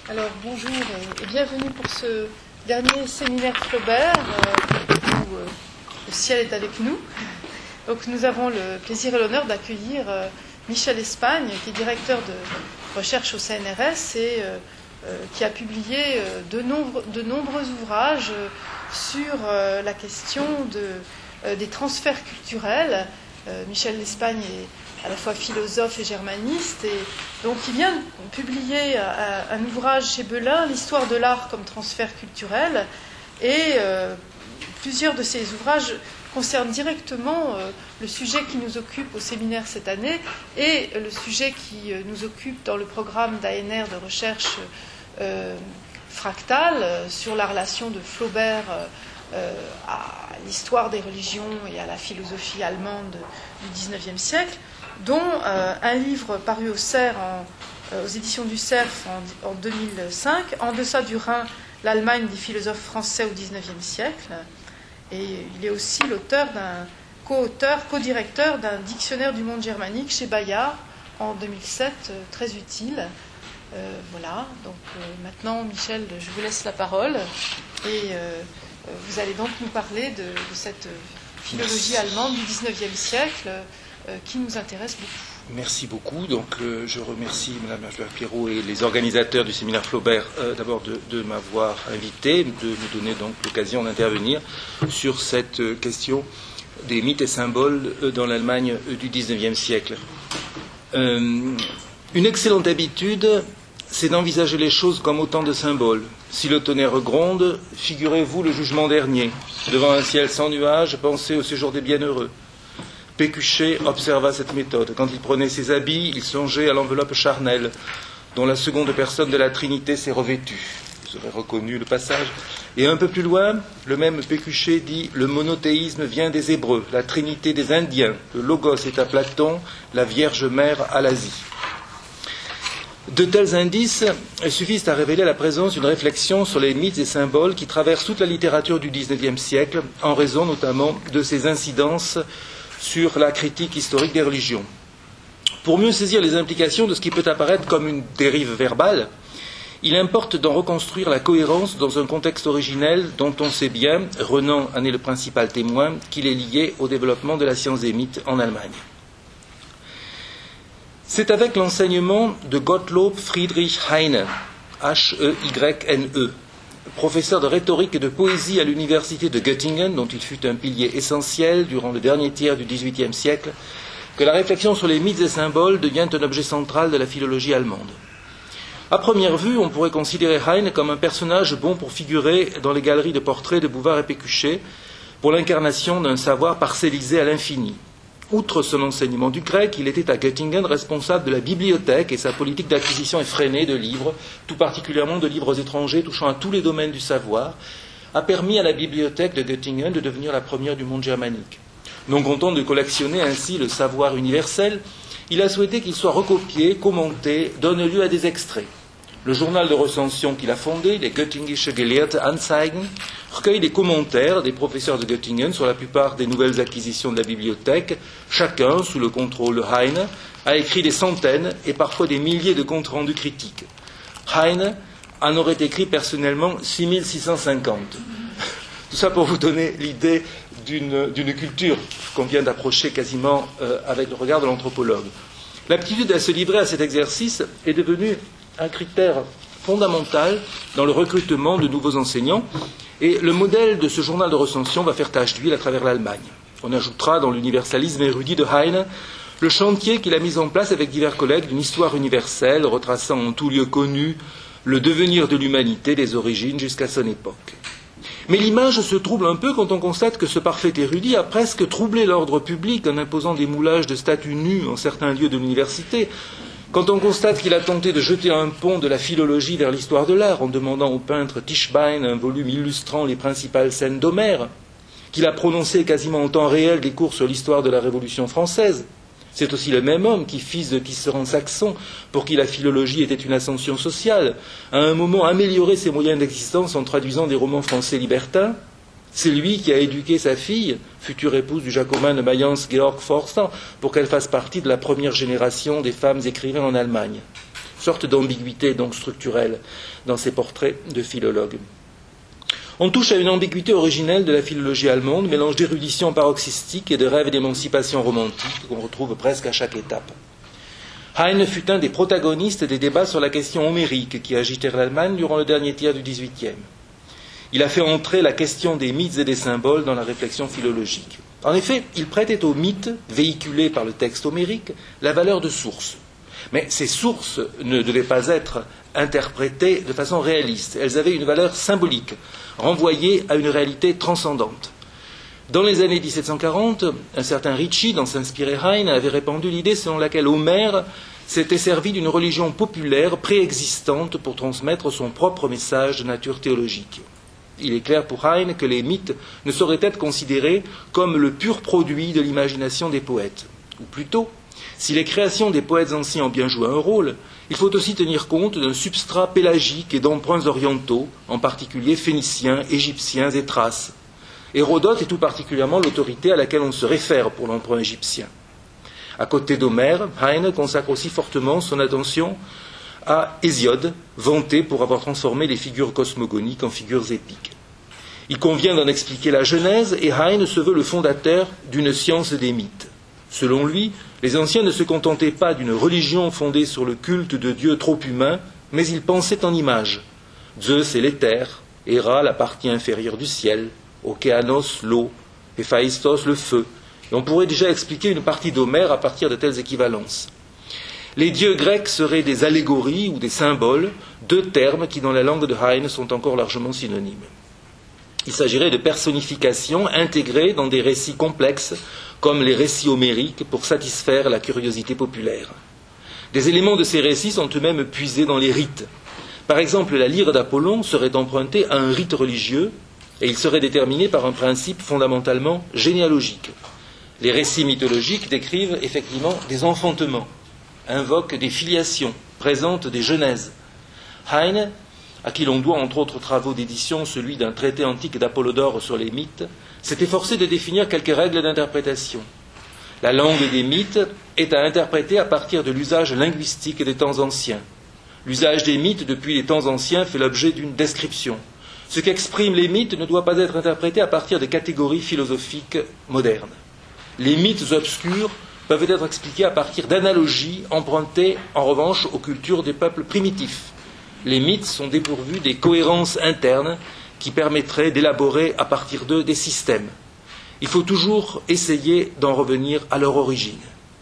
Alors bonjour et bienvenue pour ce dernier séminaire Flaubert où le ciel est avec nous. Donc nous avons le plaisir et l'honneur d'accueillir Michel Espagne, qui est directeur de recherche au CNRS et qui a publié de nombreux ouvrages sur la question des transferts culturels. Michel Espagne est à la fois philosophe et germaniste, et donc il vient de publier un ouvrage chez Belin, l'histoire de l'art comme transfert culturel, et plusieurs de ces ouvrages concernent directement le sujet qui nous occupe au séminaire cette année et le sujet qui nous occupe dans le programme d'ANR de recherche fractale sur la relation de Flaubert à l'histoire des religions et à la philosophie allemande du XIXe siècle, dont un livre paru au CERF, aux éditions du CERF en 2005, En deçà du Rhin, l'Allemagne des philosophes français au XIXe siècle. Et il est aussi co-directeur d'un dictionnaire du monde germanique chez Bayard en 2007, très utile. Voilà, donc maintenant, Michel, je vous laisse la parole et vous allez donc nous parler de cette philologie allemande du XIXe siècle qui nous intéresse beaucoup. Merci beaucoup. Donc, je remercie Mme Pierrot et les organisateurs du séminaire Flaubert d'abord de m'avoir invité, de me donner donc l'occasion d'intervenir sur cette question des mythes et symboles dans l'Allemagne du XIXe siècle. Une excellente habitude, c'est d'envisager les choses comme autant de symboles. Si le tonnerre gronde, figurez-vous le jugement dernier. Devant un ciel sans nuages, pensez au séjour des bienheureux. Pécuchet observa cette méthode. Quand il prenait ses habits, il songeait à l'enveloppe charnelle, dont la seconde personne de la Trinité s'est revêtue. Vous aurez reconnu le passage. Et un peu plus loin, le même Pécuchet dit « Le monothéisme vient des Hébreux, la Trinité des Indiens, le Logos est à Platon, la Vierge Mère à l'Asie. » De tels indices suffisent à révéler la présence d'une réflexion sur les mythes et symboles qui traversent toute la littérature du XIXe siècle, en raison notamment de ses incidences sur la critique historique des religions. Pour mieux saisir les implications de ce qui peut apparaître comme une dérive verbale, il importe d'en reconstruire la cohérence dans un contexte originel dont on sait bien, Renan en est le principal témoin, qu'il est lié au développement de la science des mythes en Allemagne. C'est avec l'enseignement de Gottlob Friedrich Heine, H-E-Y-N-E, professeur de rhétorique et de poésie à l'université de Göttingen, dont il fut un pilier essentiel durant le dernier tiers du XVIIIe siècle, que la réflexion sur les mythes et symboles devient un objet central de la philologie allemande. À première vue, on pourrait considérer Heine comme un personnage bon pour figurer dans les galeries de portraits de Bouvard et Pécuchet, pour l'incarnation d'un savoir parcellisé à l'infini. Outre son enseignement du grec, il était à Göttingen responsable de la bibliothèque et sa politique d'acquisition effrénée de livres, tout particulièrement de livres étrangers touchant à tous les domaines du savoir, a permis à la bibliothèque de Göttingen de devenir la première du monde germanique. Non content de collectionner ainsi le savoir universel, il a souhaité qu'il soit recopié, commenté, donne lieu à des extraits. Le journal de recension qu'il a fondé, les Göttingische Gelehrte Anzeigen, recueille des commentaires des professeurs de Göttingen sur la plupart des nouvelles acquisitions de la bibliothèque. Chacun, sous le contrôle de Heine, a écrit des centaines et parfois des milliers de comptes rendus critiques. Heine en aurait écrit personnellement 6650. Tout ça pour vous donner l'idée d'une culture qu'on vient d'approcher quasiment avec le regard de l'anthropologue. L'aptitude à se livrer à cet exercice est devenue un critère fondamental dans le recrutement de nouveaux enseignants, et le modèle de ce journal de recension va faire tache d'huile à travers l'Allemagne. On ajoutera dans l'universalisme érudit de Heine le chantier qu'il a mis en place avec divers collègues d'une histoire universelle, retraçant en tout lieu connu le devenir de l'humanité des origines jusqu'à son époque. Mais l'image se trouble un peu quand on constate que ce parfait érudit a presque troublé l'ordre public en imposant des moulages de statues nues en certains lieux de l'université, quand on constate qu'il a tenté de jeter un pont de la philologie vers l'histoire de l'art en demandant au peintre Tischbein un volume illustrant les principales scènes d'Homère, qu'il a prononcé quasiment en temps réel des cours sur l'histoire de la Révolution française. C'est aussi le même homme qui, fils de tisserand saxon, pour qui la philologie était une ascension sociale, a un moment amélioré ses moyens d'existence en traduisant des romans français libertins. C'est lui qui a éduqué sa fille, future épouse du jacobin de Mayence Georg Forster, pour qu'elle fasse partie de la première génération des femmes écrivains en Allemagne. sorte d'ambiguïté donc structurelle dans ces portraits de philologues. On touche à une ambiguïté originelle de la philologie allemande, mélange d'érudition paroxystique et de rêve d'émancipation romantique qu'on retrouve presque à chaque étape. Heine fut un des protagonistes des débats sur la question homérique qui agitèrent l'Allemagne durant le dernier tiers du XVIIIe. Il a fait entrer la question des mythes et des symboles dans la réflexion philologique. En effet, il prêtait aux mythes, véhiculés par le texte homérique, la valeur de source. Mais ces sources ne devaient pas être interprétées de façon réaliste. Elles avaient une valeur symbolique, renvoyée à une réalité transcendante. Dans les années 1740, un certain Ricci, dans S'inspirer Heine, avait répandu l'idée selon laquelle Homère s'était servi d'une religion populaire préexistante pour transmettre son propre message de nature théologique. Il est clair pour Heine que les mythes ne sauraient être considérés comme le pur produit de l'imagination des poètes. Ou plutôt, si les créations des poètes anciens ont bien joué un rôle, il faut aussi tenir compte d'un substrat pélagique et d'emprunts orientaux, en particulier phéniciens, égyptiens et thraces. Hérodote est tout particulièrement l'autorité à laquelle on se réfère pour l'emprunt égyptien. À côté d'Homère, Heine consacre aussi fortement son attention à Hésiode, vanté pour avoir transformé les figures cosmogoniques en figures épiques. Il convient d'en expliquer la genèse et Heine se veut le fondateur d'une science des mythes. Selon lui, les anciens ne se contentaient pas d'une religion fondée sur le culte de dieux trop humains, mais ils pensaient en images. Zeus est l'éther, Héra la partie inférieure du ciel, Océanos l'eau, Héphaïstos le feu. Et on pourrait déjà expliquer une partie d'Homère à partir de telles équivalences. Les dieux grecs seraient des allégories ou des symboles, deux termes qui dans la langue de Heine sont encore largement synonymes. Il s'agirait de personnifications intégrées dans des récits complexes, comme les récits homériques, pour satisfaire la curiosité populaire. Des éléments de ces récits sont eux-mêmes puisés dans les rites. Par exemple, la lyre d'Apollon serait empruntée à un rite religieux, et il serait déterminé par un principe fondamentalement généalogique. Les récits mythologiques décrivent effectivement des enfantements, invoquent des filiations, présentent des genèses. Heine, à qui l'on doit entre autres travaux d'édition celui d'un traité antique d'Apollodore sur les mythes, s'est efforcé de définir quelques règles d'interprétation. La langue des mythes est à interpréter à partir de l'usage linguistique des temps anciens. L'usage des mythes depuis les temps anciens fait l'objet d'une description. Ce qu'expriment les mythes ne doit pas être interprété à partir de catégories philosophiques modernes. Les mythes obscurs peuvent être expliqués à partir d'analogies empruntées en revanche aux cultures des peuples primitifs. Les mythes sont dépourvus des cohérences internes qui permettraient d'élaborer à partir d'eux des systèmes. Il faut toujours essayer d'en revenir à leur origine.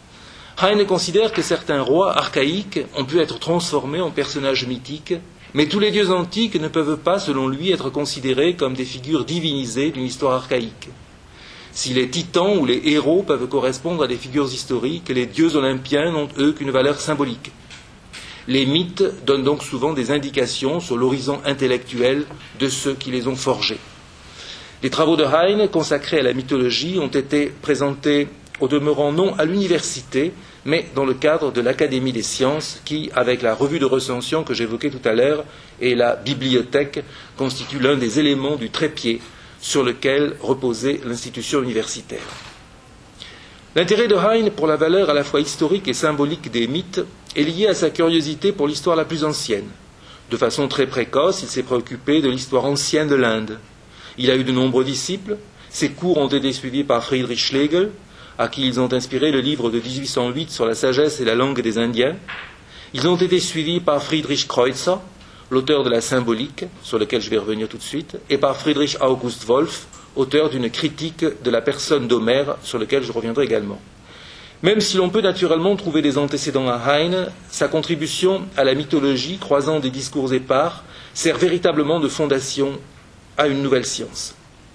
Heine considère que certains rois archaïques ont pu être transformés en personnages mythiques, mais tous les dieux antiques ne peuvent pas, selon lui, être considérés comme des figures divinisées d'une histoire archaïque. Si les titans ou les héros peuvent correspondre à des figures historiques, les dieux olympiens n'ont, eux, qu'une valeur symbolique. Les mythes donnent donc souvent des indications sur l'horizon intellectuel de ceux qui les ont forgés. Les travaux de Heine consacrés à la mythologie ont été présentés au demeurant non à l'université, mais dans le cadre de l'Académie des sciences qui, avec la revue de recension que j'évoquais tout à l'heure et la bibliothèque, constitue l'un des éléments du trépied sur lequel reposait l'institution universitaire. L'intérêt de Heine pour la valeur à la fois historique et symbolique des mythes est lié à sa curiosité pour l'histoire la plus ancienne. De façon très précoce, il s'est préoccupé de l'histoire ancienne de l'Inde. Il a eu de nombreux disciples. Ses cours ont été suivis par Friedrich Schlegel, à qui ils ont inspiré le livre de 1808 sur la sagesse et la langue des Indiens. Ils ont été suivis par Friedrich Kreutzer, l'auteur de la symbolique, sur lequel je vais revenir tout de suite, et par Friedrich August Wolff, auteur d'une critique de la personne d'Homère, sur lequel je reviendrai également. Même si l'on peut naturellement trouver des antécédents à Heine, sa contribution à la mythologie, croisant des discours épars, sert véritablement de fondation à une nouvelle science.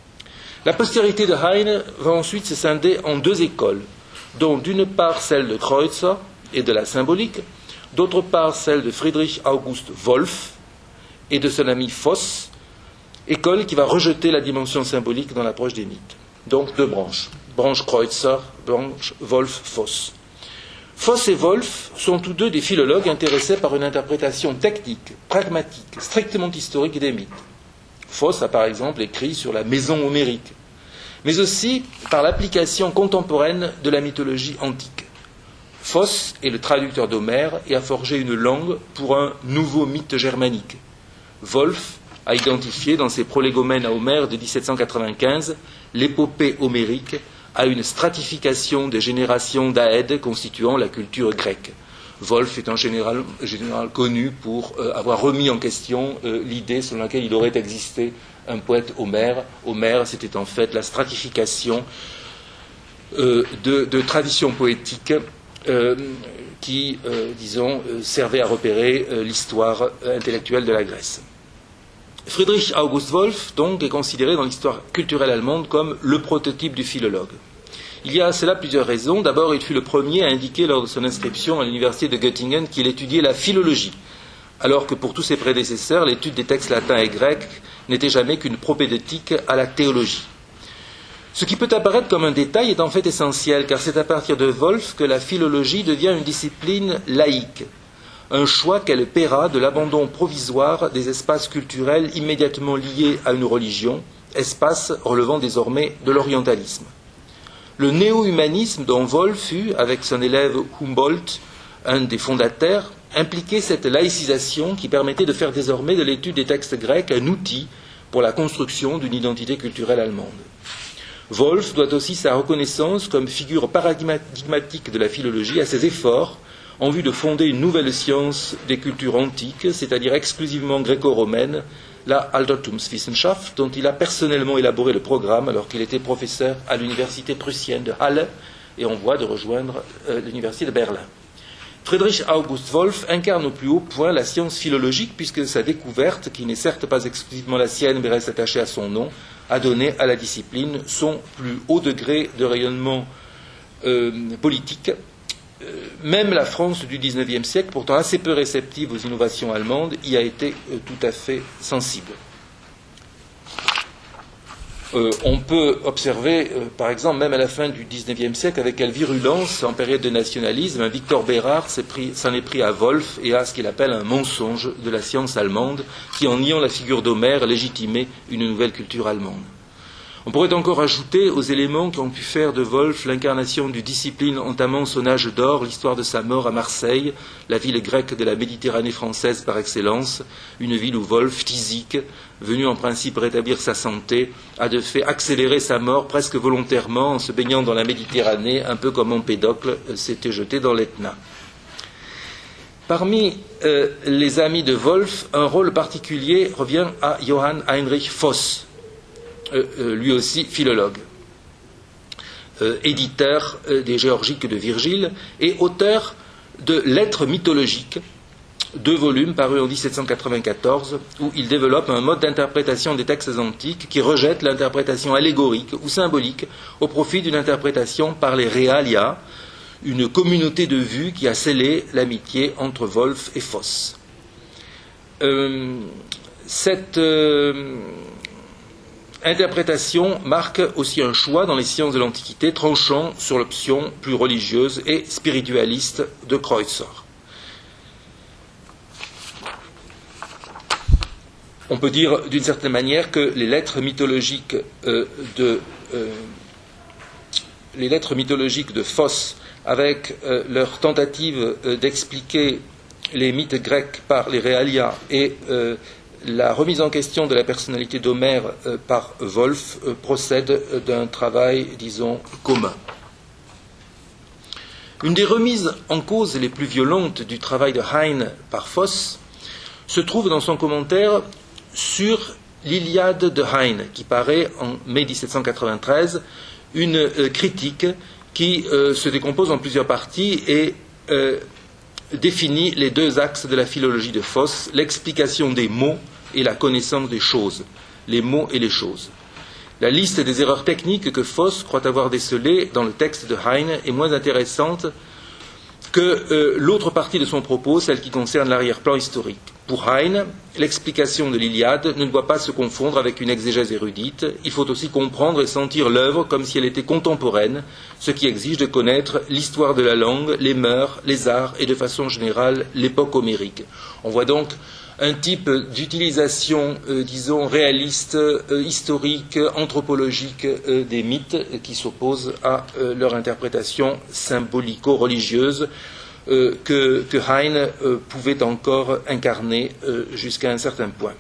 La postérité de Heine va ensuite se scinder en deux écoles, dont d'une part celle de Kreutzer et de la symbolique, d'autre part celle de Friedrich August Wolff et de son ami Voss, école qui va rejeter la dimension symbolique dans l'approche des mythes. Donc deux branches, branche Kreutzer, branche Wolff-Voss. Voss et Wolff sont tous deux des philologues intéressés par une interprétation technique, pragmatique, strictement historique des mythes. Voss a par exemple écrit sur la maison homérique, mais aussi par l'application contemporaine de la mythologie antique. Voss est le traducteur d'Homère et a forgé une langue pour un nouveau mythe germanique. Wolf a identifié dans ses prolégomènes à Homère de 1795 l'épopée homérique à une stratification des générations d'Aèdes constituant la culture grecque. Wolf est en général connu pour avoir remis en question l'idée selon laquelle il aurait existé un poète Homère. Homère, c'était en fait la stratification de traditions poétiques qui, disons, servaient à repérer l'histoire intellectuelle de la Grèce. Friedrich August Wolf, donc, est considéré dans l'histoire culturelle allemande comme le prototype du philologue. Il y a à cela plusieurs raisons. D'abord, il fut le premier à indiquer lors de son inscription à l'université de Göttingen qu'il étudiait la philologie, alors que pour tous ses prédécesseurs, l'étude des textes latins et grecs n'était jamais qu'une propédeutique à la théologie. Ce qui peut apparaître comme un détail est en fait essentiel, car c'est à partir de Wolf que la philologie devient une discipline laïque, un choix qu'elle paiera de l'abandon provisoire des espaces culturels immédiatement liés à une religion, espaces relevant désormais de l'orientalisme. Le néo-humanisme dont Wolf fut, avec son élève Humboldt, un des fondateurs, impliquait cette laïcisation qui permettait de faire désormais de l'étude des textes grecs un outil pour la construction d'une identité culturelle allemande. Wolf doit aussi sa reconnaissance comme figure paradigmatique de la philologie à ses efforts en vue de fonder une nouvelle science des cultures antiques, c'est-à-dire exclusivement gréco-romaine, la Altertumswissenschaft, dont il a personnellement élaboré le programme alors qu'il était professeur à l'université prussienne de Halle et en voie de rejoindre l'université de Berlin. Friedrich August Wolf incarne au plus haut point la science philologique puisque sa découverte, qui n'est certes pas exclusivement la sienne mais reste attachée à son nom, a donné à la discipline son plus haut degré de rayonnement politique. Même la France du XIXe siècle, pourtant assez peu réceptive aux innovations allemandes, y a été tout à fait sensible. On peut observer, par exemple, même à la fin du XIXe siècle, avec quelle virulence, en période de nationalisme, Victor Bérard s'en est pris à Wolf et à ce qu'il appelle un mensonge de la science allemande, qui, en niant la figure d'Homère, légitimait une nouvelle culture allemande. On pourrait encore ajouter aux éléments qui ont pu faire de Wolf l'incarnation d'une discipline entamant son âge d'or, l'histoire de sa mort à Marseille, la ville grecque de la Méditerranée française par excellence, une ville où Wolf, physique, venu en principe rétablir sa santé, a de fait accéléré sa mort presque volontairement en se baignant dans la Méditerranée, un peu comme Empédocle s'était jeté dans l'Etna. Parmi les amis de Wolf, un rôle particulier revient à Johann Heinrich Voss, lui aussi philologue, éditeur des Géorgiques de Virgile et auteur de Lettres mythologiques, 2 volumes parus en 1794, où il développe un mode d'interprétation des textes antiques qui rejette l'interprétation allégorique ou symbolique au profit d'une interprétation par les realia, une communauté de vues qui a scellé l'amitié entre Wolf et Voss. Cette interprétation marque aussi un choix dans les sciences de l'Antiquité tranchant sur l'option plus religieuse et spiritualiste de Kreutzer. On peut dire d'une certaine manière que les lettres mythologiques de Voss, avec leur tentative d'expliquer les mythes grecs par les realia et la remise en question de la personnalité d'Homère par Wolf procède d'un travail, disons, commun. Une des remises en cause les plus violentes du travail de Heine par Voss se trouve dans son commentaire sur l'Iliade de Heine, qui paraît en mai 1793, une critique qui se décompose en plusieurs parties et définit les 2 axes de la philologie de Voss, l'explication des mots et la connaissance des choses, les mots et les choses. La liste des erreurs techniques que Voss croit avoir décelées dans le texte de Heine est moins intéressante que l'autre partie de son propos, celle qui concerne l'arrière-plan historique. Pour Heine, l'explication de l'Iliade ne doit pas se confondre avec une exégèse érudite. Il faut aussi comprendre et sentir l'œuvre comme si elle était contemporaine, ce qui exige de connaître l'histoire de la langue, les mœurs, les arts et de façon générale l'époque homérique. On voit donc un type d'utilisation, disons, réaliste, historique, anthropologique des mythes qui s'oppose à leur interprétation symbolico-religieuse que Heine pouvait encore incarner jusqu'à un certain point.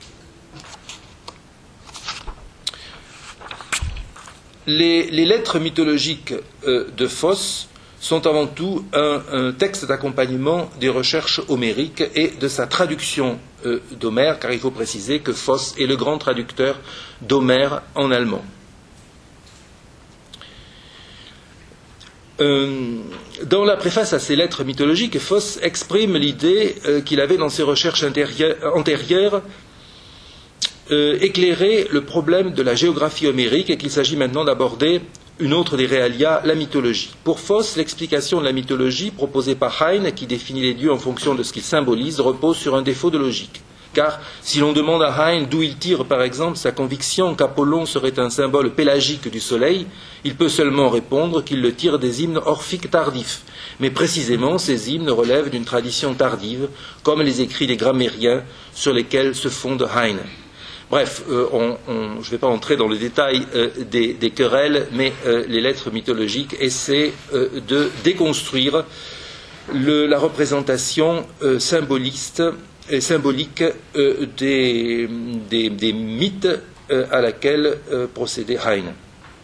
Les lettres mythologiques de Voss sont avant tout un texte d'accompagnement des recherches homériques et de sa traduction d'Homère, car il faut préciser que Voss est le grand traducteur d'Homère en allemand. Dans la préface à ces lettres mythologiques, Voss exprime l'idée qu'il avait dans ses recherches antérieures éclairé le problème de la géographie homérique et qu'il s'agit maintenant d'aborder une autre des réalia, la mythologie. Pour Voss, l'explication de la mythologie proposée par Heine, qui définit les dieux en fonction de ce qu'ils symbolisent, repose sur un défaut de logique. Car si l'on demande à Heine d'où il tire par exemple sa conviction qu'Apollon serait un symbole pélagique du soleil, il peut seulement répondre qu'il le tire des hymnes orphiques tardifs. Mais précisément, ces hymnes relèvent d'une tradition tardive, comme les écrits des grammairiens sur lesquels se fonde Heine. Bref, je ne vais pas entrer dans le détail des querelles, mais les lettres mythologiques essaient de déconstruire la représentation symbolique des mythes à laquelle procédait Heine.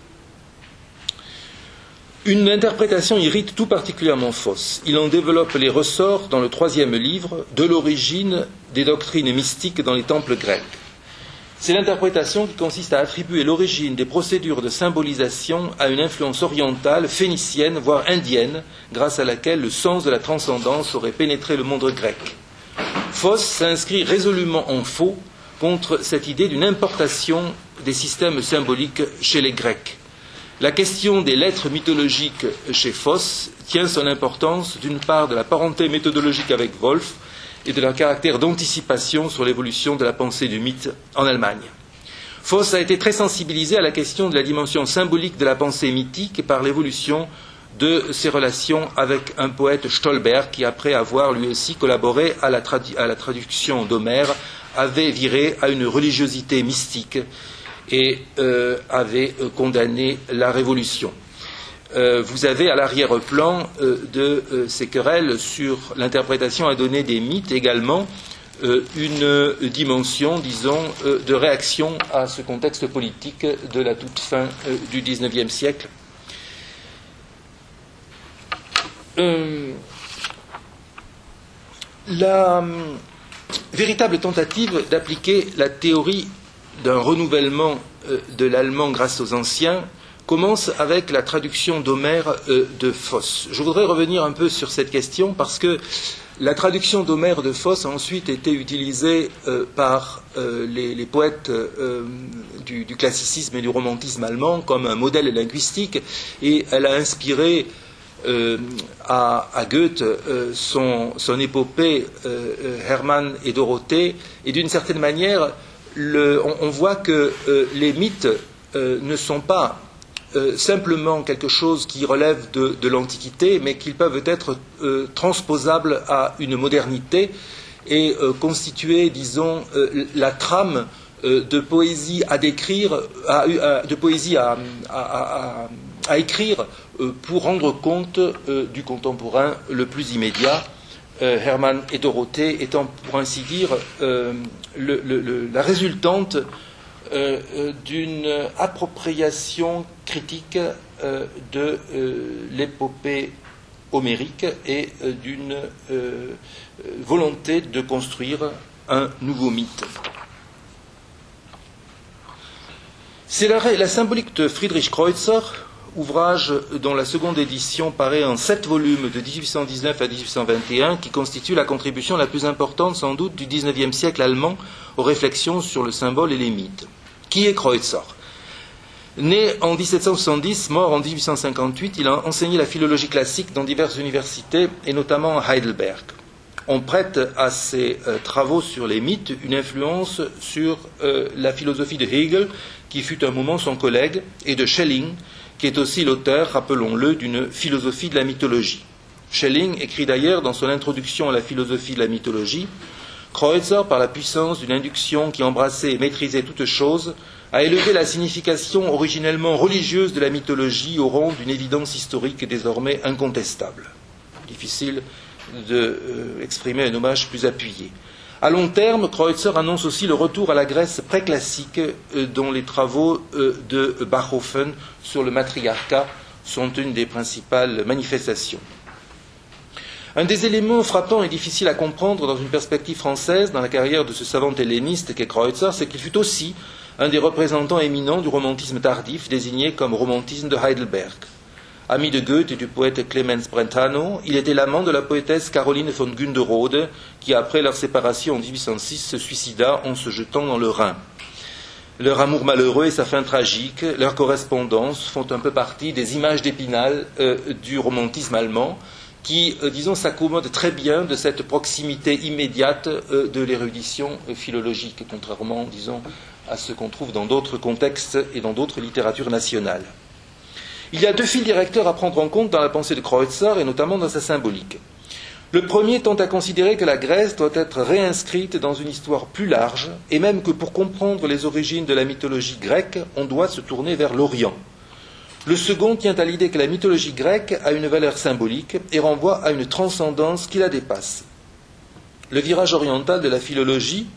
Une interprétation irrite tout particulièrement Voss. Il en développe les ressorts dans le 3e livre de l'origine des doctrines mystiques dans les temples grecs. C'est l'interprétation qui consiste à attribuer l'origine des procédures de symbolisation à une influence orientale, phénicienne, voire indienne, grâce à laquelle le sens de la transcendance aurait pénétré le monde grec. Voss s'inscrit résolument en faux contre cette idée d'une importation des systèmes symboliques chez les Grecs. La question des lettres mythologiques chez Voss tient son importance d'une part de la parenté méthodologique avec Wolff et de leur caractère d'anticipation sur l'évolution de la pensée du mythe en Allemagne. Voss a été très sensibilisé à la question de la dimension symbolique de la pensée mythique par l'évolution de ses relations avec un poète Stolberg qui, après avoir lui aussi collaboré à la traduction d'Homère, avait viré à une religiosité mystique et avait condamné la Révolution. Vous avez à l'arrière-plan de ces querelles sur l'interprétation à donner des mythes également une dimension, disons, de réaction à ce contexte politique de la toute fin du XIXe siècle. La véritable tentative d'appliquer la théorie d'un renouvellement de l'allemand grâce aux anciens commence avec la traduction d'Homère de Voss. Je voudrais revenir un peu sur cette question parce que la traduction d'Homère de Voss a ensuite été utilisée par les poètes du classicisme et du romantisme allemand comme un modèle linguistique et elle a inspiré à Goethe son épopée Hermann et Dorothée et d'une certaine manière on voit que les mythes ne sont pas simplement quelque chose qui relève de l'Antiquité, mais qu'ils peuvent être transposables à une modernité et constituer, disons, la trame de poésie à décrire, de poésie à écrire pour rendre compte du contemporain le plus immédiat, Hermann et Dorothée étant, pour ainsi dire, la résultante d'une appropriation critique de l'épopée homérique et d'une volonté de construire un nouveau mythe. C'est la symbolique de Friedrich Kreutzer, ouvrage dont la seconde édition paraît en 7 volumes de 1819 à 1821, qui constitue la contribution la plus importante sans doute du XIXe siècle allemand aux réflexions sur le symbole et les mythes. Qui est Kreutzer ? Né en 1770, mort en 1858, il a enseigné la philologie classique dans diverses universités et notamment à Heidelberg. on prête à ses travaux sur les mythes une influence sur la philosophie de Hegel, qui fut un moment son collègue, et de Schelling, qui est aussi l'auteur, rappelons-le, d'une philosophie de la mythologie. Schelling écrit d'ailleurs dans son introduction à la philosophie de la mythologie: Kreutzer, par la puissance d'une induction qui embrassait et maîtrisait toutes choses, a élevé la signification originellement religieuse de la mythologie au rang d'une évidence historique désormais incontestable. Difficile d'exprimer un hommage plus appuyé. À long terme, Kreutzer annonce aussi le retour à la Grèce préclassique, dont les travaux de Bachhofen sur le matriarcat sont une des principales manifestations. Un des éléments frappants et difficiles à comprendre dans une perspective française dans la carrière de ce savant helléniste qu'est Kreutzer, c'est qu'il fut aussi un des représentants éminents du romantisme tardif, désigné comme romantisme de Heidelberg. Ami de Goethe et du poète Clemens Brentano, il était l'amant de la poétesse Caroline von Günderrode, qui, après leur séparation en 1806, se suicida en se jetant dans le Rhin. Leur amour malheureux et sa fin tragique, leur correspondance font un peu partie des images d'Épinal du romantisme allemand, qui, disons, s'accommode très bien de cette proximité immédiate de l'érudition philologique, contrairement, disons, à ce qu'on trouve dans d'autres contextes et dans d'autres littératures nationales. Il y a deux fils directeurs à prendre en compte dans la pensée de Kreutzer, et notamment dans sa symbolique. Le premier tend à considérer que la Grèce doit être réinscrite dans une histoire plus large, et même que pour comprendre les origines de la mythologie grecque, on doit se tourner vers l'Orient. Le second tient à l'idée que la mythologie grecque a une valeur symbolique et renvoie à une transcendance qui la dépasse. Le virage oriental de la philologie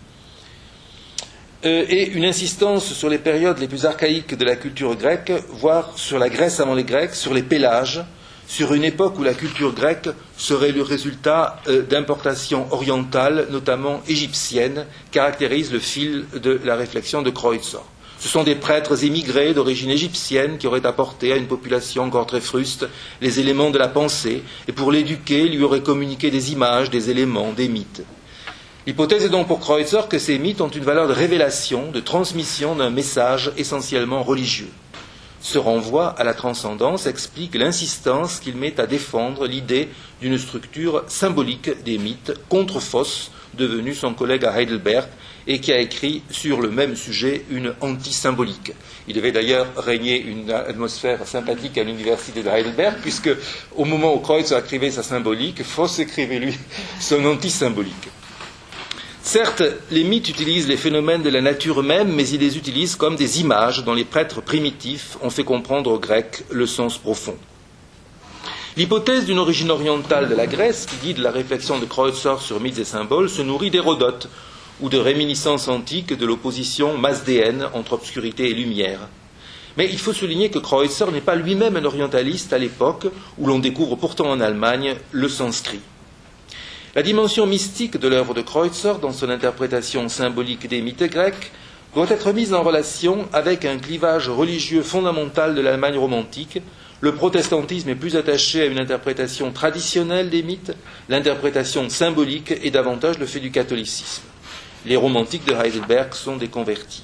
et une insistance sur les périodes les plus archaïques de la culture grecque, voire sur la Grèce avant les Grecs, sur les Pélages, sur une époque où la culture grecque serait le résultat d'importations orientales, notamment égyptiennes, caractérise le fil de la réflexion de Kreutzer. Ce sont des prêtres émigrés d'origine égyptienne qui auraient apporté à une population encore très fruste les éléments de la pensée et pour l'éduquer, lui auraient communiqué des images, des éléments, des mythes. L'hypothèse est donc pour Kreutzer que ces mythes ont une valeur de révélation, de transmission d'un message essentiellement religieux. Ce renvoi à la transcendance explique l'insistance qu'il met à défendre l'idée d'une structure symbolique des mythes contre Voss, devenu son collègue à Heidelberg, et qui a écrit sur le même sujet une anti-symbolique. Il devait d'ailleurs régner une atmosphère sympathique à l'université de Heidelberg, puisque au moment où Kreutzer écrivait sa symbolique, Voss écrivait lui son anti-symbolique. Certes, les mythes utilisent les phénomènes de la nature même, mais ils les utilisent comme des images dont les prêtres primitifs ont fait comprendre aux Grecs le sens profond. L'hypothèse d'une origine orientale de la Grèce, qui guide la réflexion de Kreutzer sur mythes et symboles, se nourrit d'Hérodote, ou de réminiscences antiques de l'opposition masdéenne entre obscurité et lumière. Mais il faut souligner que Kreutzer n'est pas lui-même un orientaliste à l'époque où l'on découvre pourtant en Allemagne le sanskrit. La dimension mystique de l'œuvre de Kreutzer, dans son interprétation symbolique des mythes grecs, doit être mise en relation avec un clivage religieux fondamental de l'Allemagne romantique. Le protestantisme est plus attaché à une interprétation traditionnelle des mythes, l'interprétation symbolique est davantage le fait du catholicisme. Les romantiques de Heidelberg sont des convertis.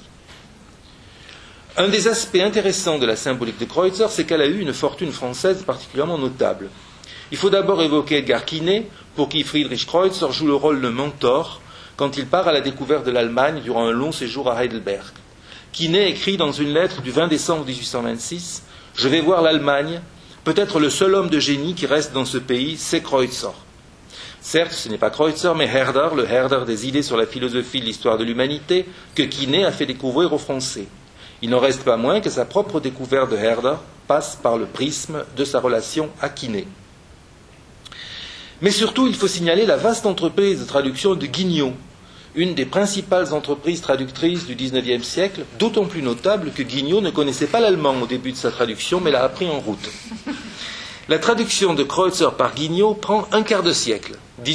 Un des aspects intéressants de la symbolique de Kreutzer, c'est qu'elle a eu une fortune française particulièrement notable. Il faut d'abord évoquer Edgar Quinet, pour qui Friedrich Kreutzer joue le rôle de mentor quand il part à la découverte de l'Allemagne durant un long séjour à Heidelberg. Quinet écrit dans une lettre du 20 décembre 1826 « Je vais voir l'Allemagne, peut-être le seul homme de génie qui reste dans ce pays, c'est Kreutzer. » Certes, ce n'est pas Kreutzer, mais Herder, le Herder des idées sur la philosophie de l'histoire de l'humanité, que Quinet a fait découvrir aux Français. Il n'en reste pas moins que sa propre découverte de Herder passe par le prisme de sa relation à Quinet. Mais surtout, il faut signaler la vaste entreprise de traduction de Guignot, une des principales entreprises traductrices du XIXe siècle, d'autant plus notable que Guignot ne connaissait pas l'allemand au début de sa traduction, mais l'a appris en route. La traduction de Kreutzer par Guignot prend un quart de siècle,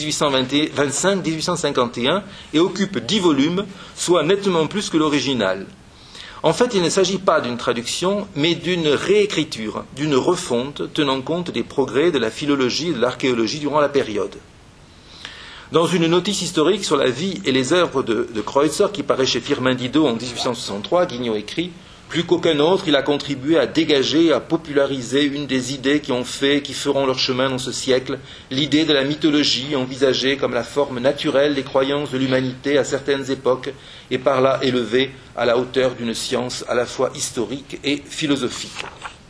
1825-1851, et occupe 10 volumes, soit nettement plus que l'original. En fait, il ne s'agit pas d'une traduction, mais d'une réécriture, d'une refonte tenant compte des progrès de la philologie et de l'archéologie durant la période. Dans une notice historique sur la vie et les œuvres de Kreutzer qui paraît chez Firmin Didot en 1863, Guignot écrit « Plus qu'aucun autre, il a contribué à dégager, à populariser une des idées qui feront leur chemin dans ce siècle, l'idée de la mythologie envisagée comme la forme naturelle des croyances de l'humanité à certaines époques et par là élevée à la hauteur d'une science à la fois historique et philosophique.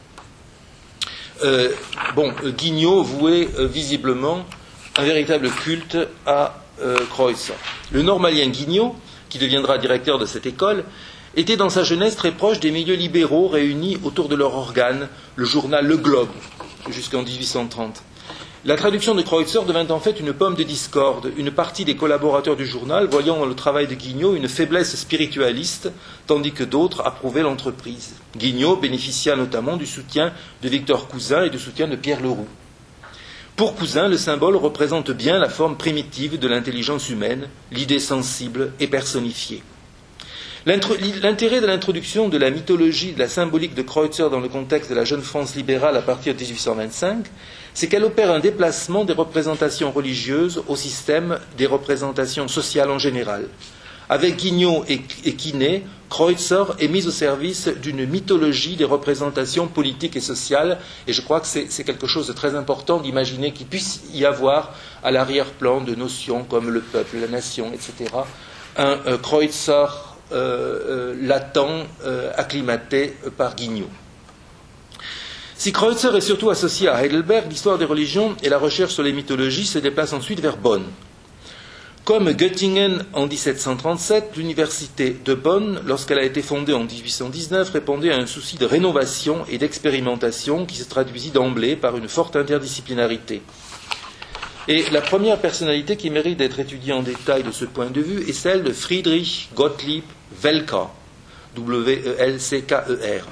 Guignot vouait visiblement un véritable culte à Kreutzer. Le normalien Guignot, qui deviendra directeur de cette école, était dans sa jeunesse très proche des milieux libéraux réunis autour de leur organe, le journal Le Globe, jusqu'en 1830. La traduction de Kreutzer devint en fait une pomme de discorde, une partie des collaborateurs du journal voyant dans le travail de Guignot une faiblesse spiritualiste, tandis que d'autres approuvaient l'entreprise. Guignot bénéficia notamment du soutien de Victor Cousin et du soutien de Pierre Leroux. Pour Cousin, le symbole représente bien la forme primitive de l'intelligence humaine, l'idée sensible et personnifiée. L'intérêt de l'introduction de la mythologie, de la symbolique de Kreutzer dans le contexte de la jeune France libérale à partir de 1825, c'est qu'elle opère un déplacement des représentations religieuses au système des représentations sociales en général. Avec Guignot et Quinet, Kreutzer est mis au service d'une mythologie des représentations politiques et sociales, et je crois que c'est quelque chose de très important d'imaginer qu'il puisse y avoir à l'arrière-plan de notions comme le peuple, la nation, etc., un Kreutzer latent, acclimaté par Guignot. Si Kreutzer est surtout associé à Heidelberg, l'histoire des religions et la recherche sur les mythologies se déplacent ensuite vers Bonn. Comme Göttingen en 1737, l'université de Bonn, lorsqu'elle a été fondée en 1819, répondait à un souci de rénovation et d'expérimentation qui se traduisit d'emblée par une forte interdisciplinarité. Et la première personnalité qui mérite d'être étudiée en détail de ce point de vue est celle de Friedrich Gottlieb Welcker, W-E-L-C-K-E-R,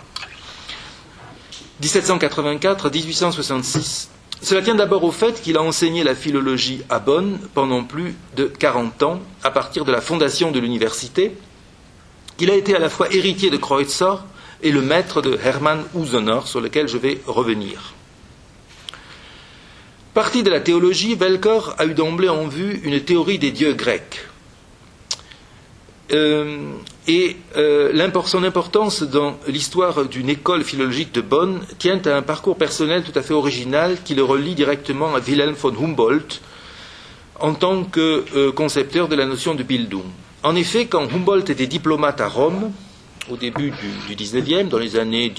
1784-1866. Cela tient d'abord au fait qu'il a enseigné la philologie à Bonn pendant plus de 40 ans, à partir de la fondation de l'université, qu'il a été à la fois héritier de Kreutzer et le maître de Hermann Usener, sur lequel je vais revenir. Parti de la théologie, Welcker a eu d'emblée en vue une théorie des dieux grecs. Son importance dans l'histoire d'une école philologique de Bonn tient à un parcours personnel tout à fait original qui le relie directement à Wilhelm von Humboldt en tant que concepteur de la notion de Bildung. En effet, quand Humboldt était diplomate à Rome, au début du XIXe, dans les années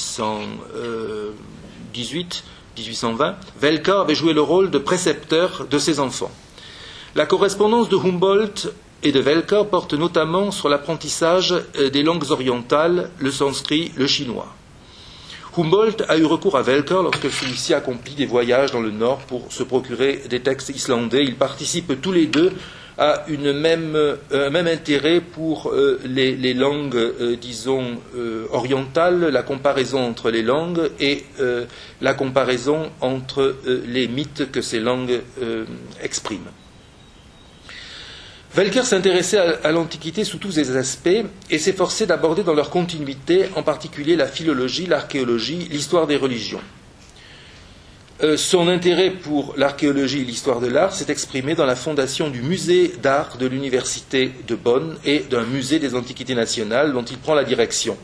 1818-1820, Welcker avait joué le rôle de précepteur de ses enfants. La correspondance de Humboldt et de Welcker porte notamment sur l'apprentissage des langues orientales, le sanskrit, le chinois. Humboldt a eu recours à Welcker lorsque celui-ci accomplit des voyages dans le Nord pour se procurer des textes islandais. Ils participent tous les deux à un même intérêt pour les langues, orientales, la comparaison entre les langues et la comparaison entre les mythes que ces langues expriment. Welcker s'intéressait à l'Antiquité sous tous ses aspects et s'efforçait d'aborder dans leur continuité, en particulier la philologie, l'archéologie, l'histoire des religions. Son intérêt pour l'archéologie et l'histoire de l'art s'est exprimé dans la fondation du musée d'art de l'université de Bonn et d'un musée des antiquités nationales dont il prend la direction.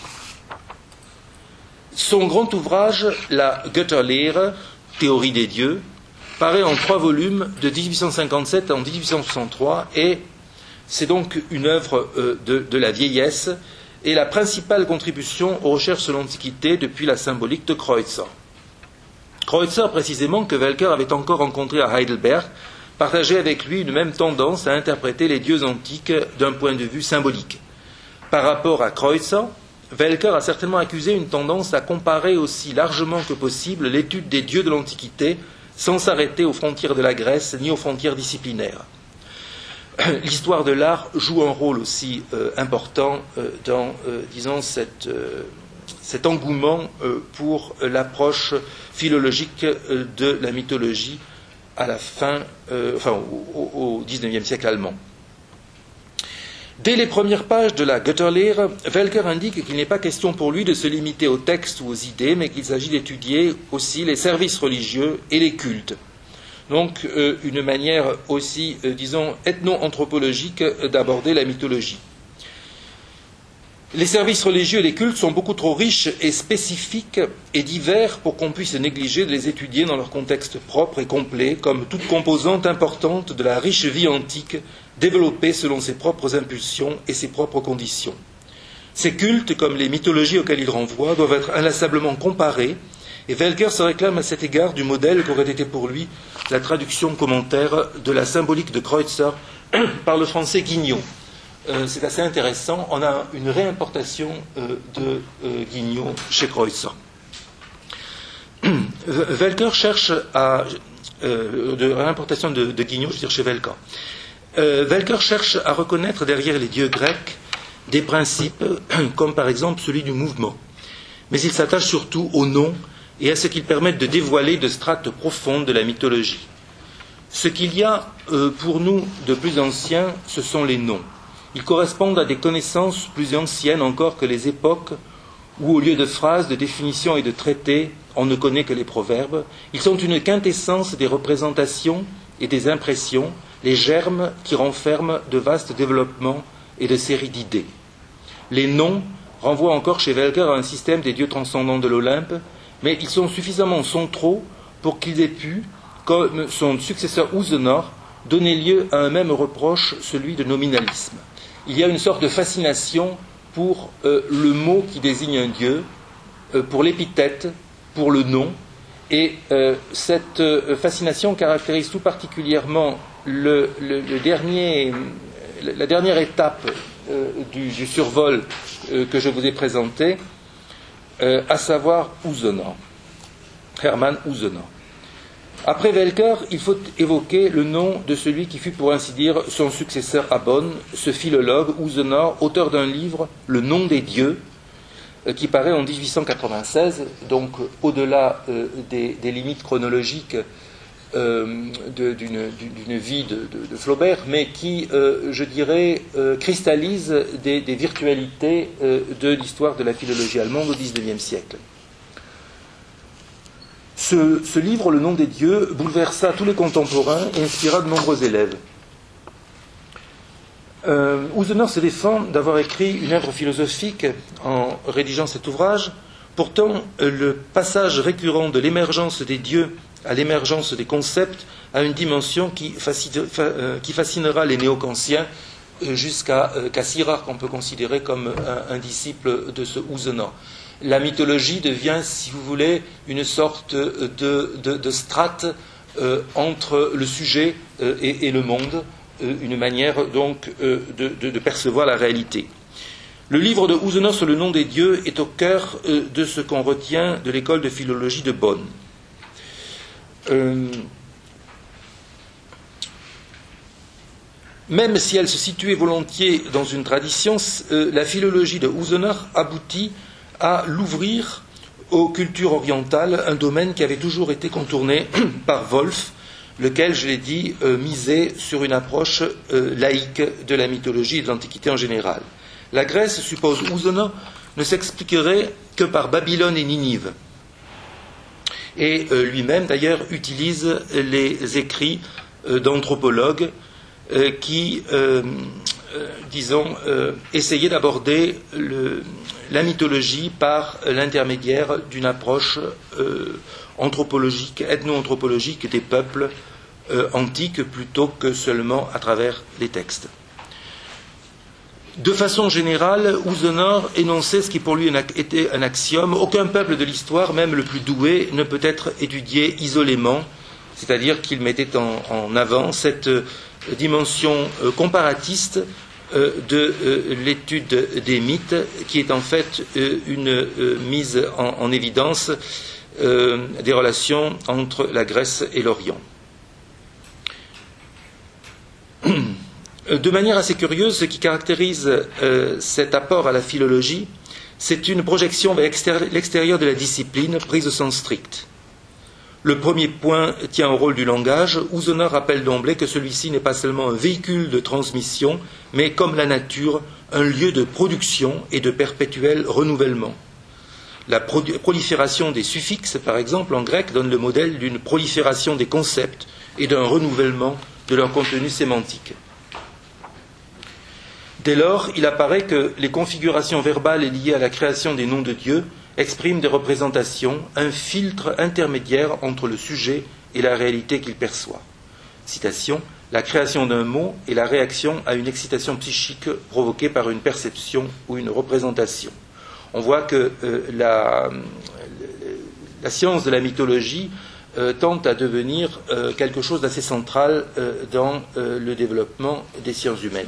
Son grand ouvrage, la Götterlehre, théorie des dieux, paraît en 3 volumes de 1857 en 1863 et c'est donc une œuvre de la vieillesse et la principale contribution aux recherches sur l'Antiquité depuis la symbolique de Kreutzer. Kreutzer, précisément, que Welcker avait encore rencontré à Heidelberg, partageait avec lui une même tendance à interpréter les dieux antiques d'un point de vue symbolique. Par rapport à Kreutzer, Welcker a certainement accusé une tendance à comparer aussi largement que possible l'étude des dieux de l'Antiquité sans s'arrêter aux frontières de la Grèce ni aux frontières disciplinaires. L'histoire de l'art joue un rôle aussi important dans, cet engouement pour l'approche philologique de la mythologie à la fin, au XIXe siècle allemand. Dès les premières pages de la Götterlehre, Welcker indique qu'il n'est pas question pour lui de se limiter aux textes ou aux idées, mais qu'il s'agit d'étudier aussi les services religieux et les cultes. Donc, une manière aussi, ethno-anthropologique d'aborder la mythologie. Les services religieux et les cultes sont beaucoup trop riches et spécifiques et divers pour qu'on puisse négliger de les étudier dans leur contexte propre et complet, comme toute composante importante de la riche vie antique, développée selon ses propres impulsions et ses propres conditions. Ces cultes, comme les mythologies auxquelles ils renvoient, doivent être inlassablement comparés, et Welcker se réclame à cet égard du modèle qu'aurait été pour lui la traduction commentaire de la symbolique de Kreutzer par le français Guignot. C'est assez intéressant, on a une réimportation de Guignot chez Kreutzer. Welcker cherche à... de réimportation de Guignot, je veux dire chez Welcker. Welcker cherche à reconnaître derrière les dieux grecs des principes comme par exemple celui du mouvement. Mais il s'attache surtout aux noms et à ce qu'ils permettent de dévoiler de strates profondes de la mythologie. Ce qu'il y a pour nous de plus ancien, ce sont les noms. Ils correspondent à des connaissances plus anciennes encore que les époques où, au lieu de phrases, de définitions et de traités, on ne connaît que les proverbes. Ils sont une quintessence des représentations et des impressions, les germes qui renferment de vastes développements et de séries d'idées. Les noms renvoient encore chez Welcker à un système des dieux transcendants de l'Olympe, mais ils sont suffisamment centraux pour qu'ils aient pu, comme son successeur Usenor, donner lieu à un même reproche, celui de nominalisme. Il y a une sorte de fascination pour le mot qui désigne un dieu, pour l'épithète, pour le nom, et cette fascination caractérise tout particulièrement la dernière étape du survol que je vous ai présenté, à savoir Usenor, Hermann Usenor. Après Welcker, il faut évoquer le nom de celui qui fut, pour ainsi dire, son successeur à Bonn, ce philologue Usenor, auteur d'un livre, Le nom des dieux, qui paraît en 1896, donc au-delà des limites chronologiques d'une vie de Flaubert, mais qui, je dirais, cristallise des virtualités de l'histoire de la philologie allemande au XIXe siècle. Ce livre, Le nom des dieux, bouleversa tous les contemporains et inspira de nombreux élèves. Usenor se défend d'avoir écrit une œuvre philosophique en rédigeant cet ouvrage. Pourtant, le passage récurrent de l'émergence des dieux à l'émergence des concepts a une dimension qui fascinera les néo-kantiens jusqu'à Cassirer, qu'on peut considérer comme un disciple de ce Usenor. La mythologie devient, si vous voulez, une sorte de strate entre le sujet et le monde, une manière donc de percevoir la réalité. Le livre de Usenor sur le nom des dieux est au cœur de ce qu'on retient de l'école de philologie de Bonn. Même si elle se situait volontiers dans une tradition, la philologie de Usenor aboutit à l'ouvrir aux cultures orientales, un domaine qui avait toujours été contourné par Wolff, lequel, je l'ai dit, misait sur une approche laïque de la mythologie et de l'Antiquité en général. La Grèce, suppose Usenor, ne s'expliquerait que par Babylone et Ninive. Et lui-même, d'ailleurs, utilise les écrits d'anthropologues qui, essayaient d'aborder la mythologie par l'intermédiaire d'une approche anthropologique, ethno-anthropologique des peuples antiques plutôt que seulement à travers les textes. De façon générale, Usenor énonçait ce qui pour lui était un axiome: aucun peuple de l'histoire, même le plus doué, ne peut être étudié isolément, c'est-à-dire qu'il mettait en avant cette dimension comparatiste de l'étude des mythes, qui est en fait une mise en évidence des relations entre la Grèce et l'Orient. De manière assez curieuse, ce qui caractérise cet apport à la philologie, c'est une projection vers l'extérieur de la discipline prise au sens strict. Le premier point tient au rôle du langage. Usenor rappelle d'emblée que celui-ci n'est pas seulement un véhicule de transmission, mais, comme la nature, un lieu de production et de perpétuel renouvellement. La prolifération des suffixes, par exemple, en grec, donne le modèle d'une prolifération des concepts et d'un renouvellement de leur contenu sémantique. Dès lors, il apparaît que les configurations verbales liées à la création des noms de Dieu expriment des représentations, un filtre intermédiaire entre le sujet et la réalité qu'il perçoit. Citation, « La création d'un mot est la réaction à une excitation psychique provoquée par une perception ou une représentation. » On voit que la science de la mythologie tente à devenir quelque chose d'assez central dans le développement des sciences humaines.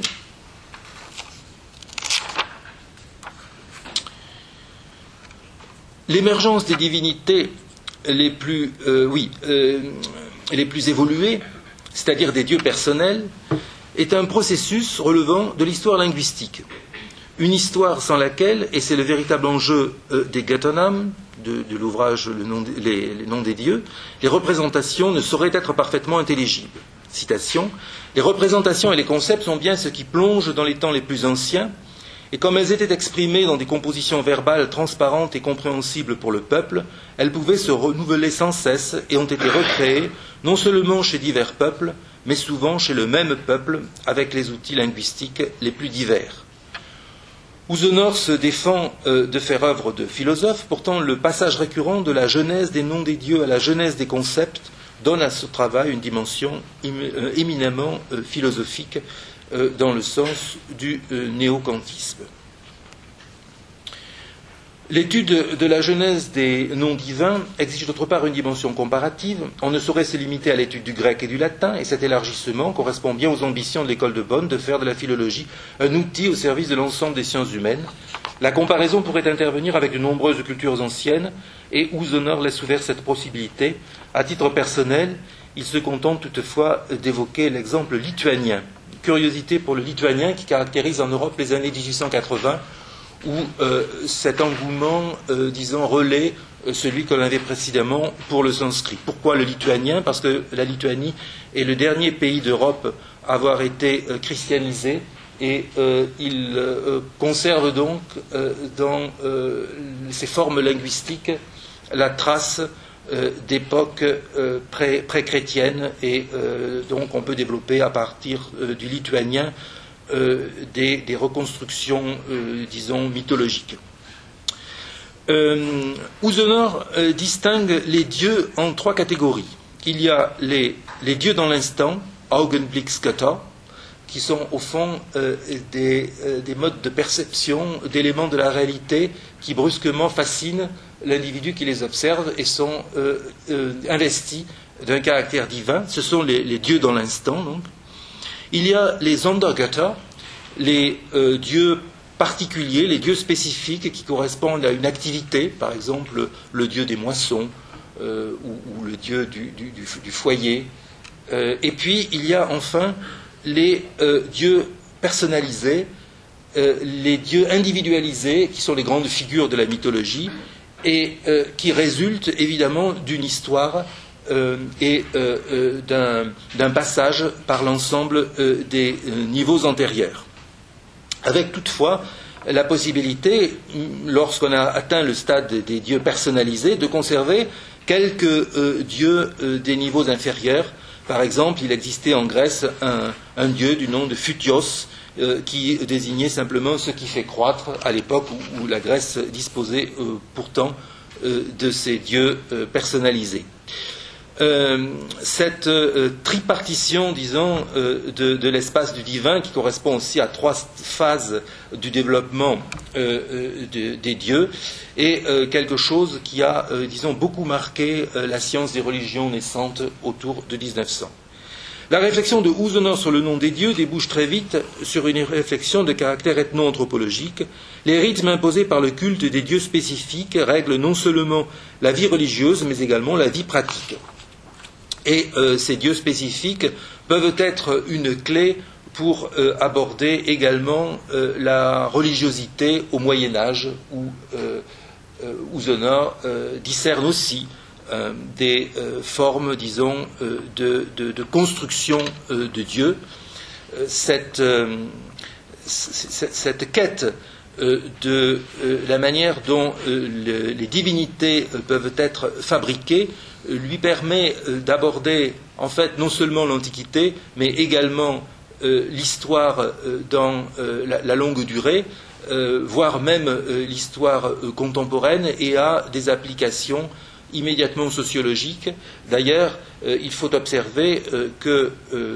L'émergence des divinités les plus évoluées, c'est-à-dire des dieux personnels, est un processus relevant de l'histoire linguistique. Une histoire sans laquelle, et c'est le véritable enjeu des Götternamen, de l'ouvrage Les noms des dieux, les représentations ne sauraient être parfaitement intelligibles. Citation, « Les représentations et les concepts sont bien ce qui plonge dans les temps les plus anciens, et comme elles étaient exprimées dans des compositions verbales transparentes et compréhensibles pour le peuple, elles pouvaient se renouveler sans cesse et ont été recréées non seulement chez divers peuples, mais souvent chez le même peuple avec les outils linguistiques les plus divers. » Ouzonor se défend de faire œuvre de philosophe, pourtant le passage récurrent de la genèse des noms des dieux à la genèse des concepts donne à ce travail une dimension éminemment philosophique dans le sens du néo-kantisme. L'étude de la genèse des noms divins exige d'autre part une dimension comparative. On ne saurait se limiter à l'étude du grec et du latin, et cet élargissement correspond bien aux ambitions de l'école de Bonn de faire de la philologie un outil au service de l'ensemble des sciences humaines. La comparaison pourrait intervenir avec de nombreuses cultures anciennes, et Ouzonor laisse ouverte cette possibilité. À titre personnel, il se contente toutefois d'évoquer l'exemple lituanien. Curiosité pour le lituanien qui caractérise en Europe les années 1880, où cet engouement, relaie celui qu'on avait précédemment pour le sanskrit. Pourquoi le lituanien ? Parce que la Lituanie est le dernier pays d'Europe à avoir été christianisé, et il conserve donc dans ses formes linguistiques la trace d'époque pré-chrétienne, et donc on peut développer à partir du lituanien des reconstructions, mythologiques. Ouzonor distingue les dieux en trois catégories. Il y a les dieux dans l'instant, Augenblicksgötter, qui sont au fond des modes de perception d'éléments de la réalité qui brusquement fascinent l'individu qui les observe et sont investis d'un caractère divin. Ce sont les dieux dans l'instant, donc. Il y a les Sondergötter, les dieux particuliers, les dieux spécifiques qui correspondent à une activité, par exemple le dieu des moissons ou le dieu du foyer. Et puis il y a enfin les dieux personnalisés, les dieux individualisés, qui sont les grandes figures de la mythologie, et qui résultent évidemment d'une histoire et d'un passage par l'ensemble des niveaux antérieurs. Avec toutefois la possibilité, lorsqu'on a atteint le stade des dieux personnalisés, de conserver quelques dieux des niveaux inférieurs. Par exemple, il existait en Grèce un dieu du nom de Phutios, qui désignait simplement ce qui fait croître, à l'époque où la Grèce disposait pourtant de ces dieux personnalisés. Cette tripartition, de l'espace du divin, qui correspond aussi à trois phases du développement des dieux, est quelque chose qui a, beaucoup marqué la science des religions naissantes autour de 1900. La réflexion de Ouzonor sur le nom des dieux débouche très vite sur une réflexion de caractère ethno-anthropologique. Les rythmes imposés par le culte des dieux spécifiques règlent non seulement la vie religieuse, mais également la vie pratique. Et ces dieux spécifiques peuvent être une clé pour aborder également la religiosité au Moyen-Âge, où Ouzonor discerne aussi des formes, de construction de Dieu. Cette quête de la manière dont les divinités peuvent être fabriquées lui permet d'aborder en fait non seulement l'Antiquité, mais également l'histoire dans la longue durée, voire même l'histoire contemporaine, et a des applications immédiatement sociologiques. D'ailleurs, il faut observer que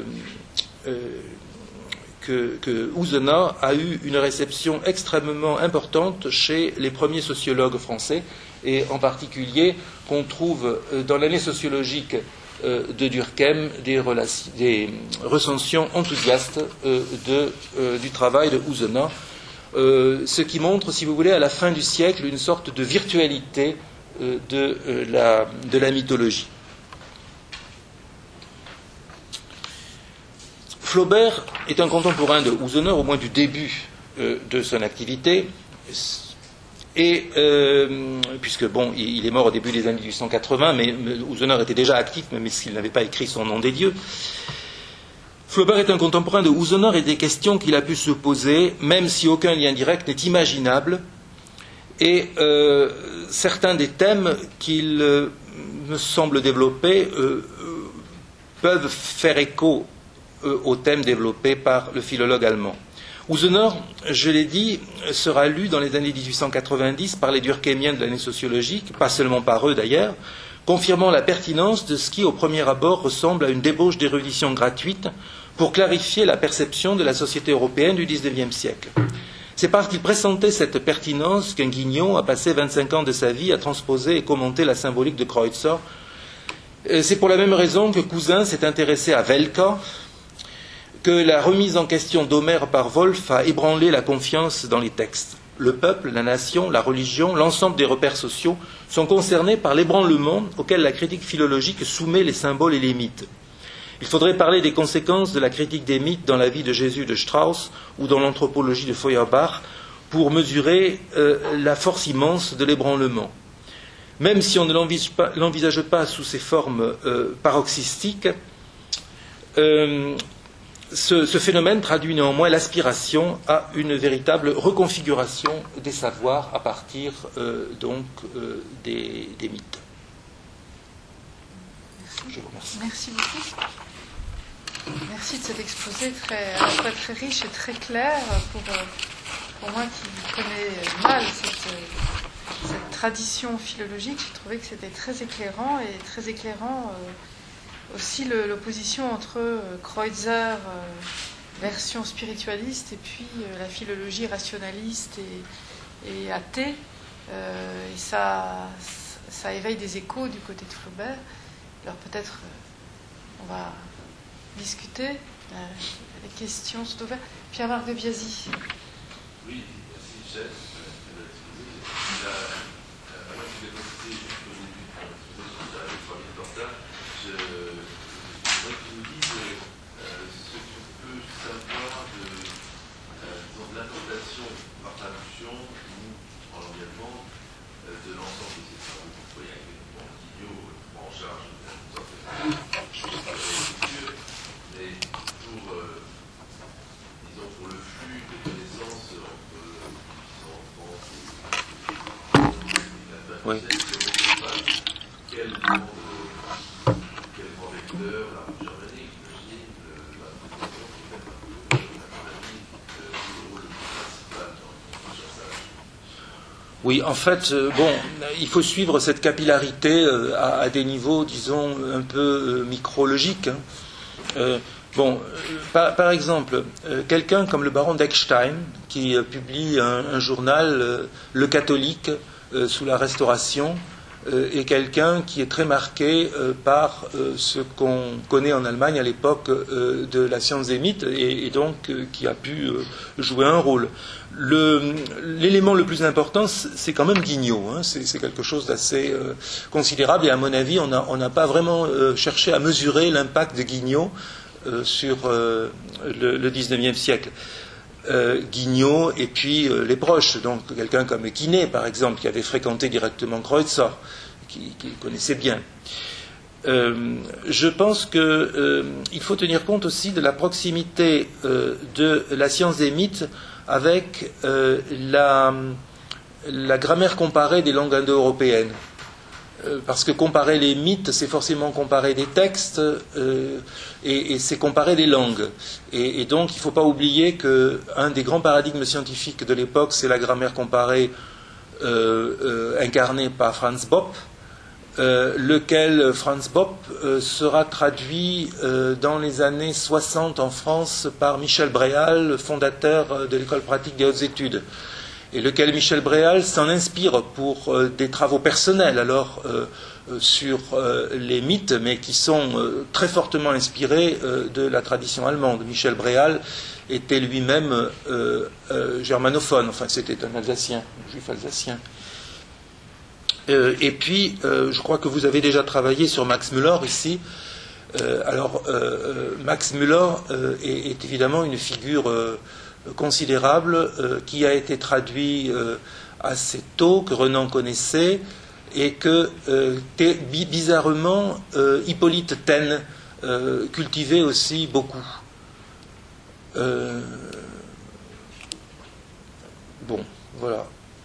Ouzena a eu une réception extrêmement importante chez les premiers sociologues français, et en particulier qu'on trouve dans l'année sociologique de Durkheim des recensions enthousiastes du travail de Ouzena, ce qui montre, si vous voulez, à la fin du siècle, une sorte de virtualité de la mythologie. Flaubert est un contemporain de Ouzena, au moins du début de son activité, et puisque bon, il est mort au début des années 1880, mais Ouzena était déjà actif, même s'il n'avait pas écrit son Nom des dieux. Flaubert est un contemporain de Ouzena et des questions qu'il a pu se poser, même si aucun lien direct n'est imaginable, et certains des thèmes qu'il me semble développer peuvent faire écho aux thèmes développés par le philologue allemand. Ouzena, je l'ai dit, sera lu dans les années 1890 par les durkheimiens de l'année sociologique, pas seulement par eux d'ailleurs, confirmant la pertinence de ce qui, au premier abord, ressemble à une débauche d'érudition gratuite pour clarifier la perception de la société européenne du XIXe siècle. C'est parce qu'il pressentait cette pertinence qu'un Guignot a passé 25 ans de sa vie à transposer et commenter la symbolique de Kreutzer. C'est pour la même raison que Cousin s'est intéressé à Welcker, que la remise en question d'Homère par Wolff a ébranlé la confiance dans les textes. Le peuple, la nation, la religion, l'ensemble des repères sociaux sont concernés par l'ébranlement auquel la critique philologique soumet les symboles et les mythes. Il faudrait parler des conséquences de la critique des mythes dans la vie de Jésus de Strauss ou dans l'anthropologie de Feuerbach pour mesurer la force immense de l'ébranlement. Même si on ne l'envisage pas sous ses formes paroxystiques, ce phénomène traduit néanmoins l'aspiration à une véritable reconfiguration des savoirs à partir des mythes. Je vous remercie. Merci beaucoup. Merci de cet exposé à la fois très riche et très clair pour moi qui connais mal cette tradition philologique. J'ai trouvé que c'était très éclairant aussi l'opposition entre Kreutzer, version spiritualiste, et puis la philologie rationaliste et athée. Et ça éveille des échos du côté de Flaubert. Alors peut-être on va discuter. Les questions sont ouvertes. Pierre-Marc de Biasi. Oui, merci, chef. Je voudrais que vous disiez ce qu'on peut savoir de l'implantation par traduction ou en l'engagement de l'ensemble de ces travaux. Vous voyez que Guignot prend en charge une sorte de l'écriture, mais pour le flux de connaissances entre France et oui. Quel grand vecteur, la germanique, Oui, en fait, il faut suivre cette capillarité à des niveaux, disons, un peu micrologiques. Par exemple, quelqu'un comme le baron d'Eckstein, qui publie un journal, Le Catholique, sous la Restauration, est quelqu'un qui est très marqué par ce qu'on connaît en Allemagne à l'époque de la science des mythes, et donc qui a pu jouer un rôle. L'élément le plus important, c'est quand même Guignot. Hein, c'est quelque chose d'assez considérable, et à mon avis, on n'a pas vraiment cherché à mesurer l'impact de Guignot sur le XIXe siècle. Guignot et puis les proches, donc quelqu'un comme Quinet par exemple, qui avait fréquenté directement Kreutzer, qui connaissait bien. Je pense qu'il faut tenir compte aussi de la proximité de la science des mythes avec la grammaire comparée des langues indo-européennes. Parce que comparer les mythes, c'est forcément comparer des textes et c'est comparer des langues. Et donc, il ne faut pas oublier qu'un des grands paradigmes scientifiques de l'époque, c'est la grammaire comparée incarnée par Franz Bopp, lequel Franz Bopp sera traduit dans les années 60 en France par Michel Bréal, fondateur de l'école pratique des hautes études, et lequel Michel Bréal s'en inspire pour des travaux personnels sur les mythes, mais qui sont très fortement inspirés de la tradition allemande. Michel Bréal était lui-même germanophone, enfin c'était un Alsacien, un juif alsacien. Et puis, je crois que vous avez déjà travaillé sur Max Müller ici. Max Müller est évidemment une figure considérable qui a été traduit assez tôt, que Renan connaissait, et que bizarrement Hippolyte Taine cultivait aussi beaucoup. Bon, voilà.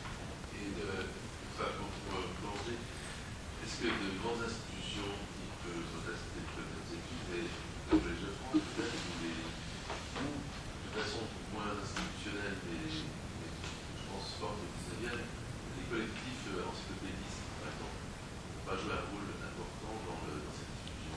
Est-ce que de grandes institutions type Université de études et Collège de France, peut-être, ou de façon moins institutionnelle, mais je pense fort au 19e, les collectifs encyclopédistes, par exemple, n'ont pas joué un rôle important dans cette discussion?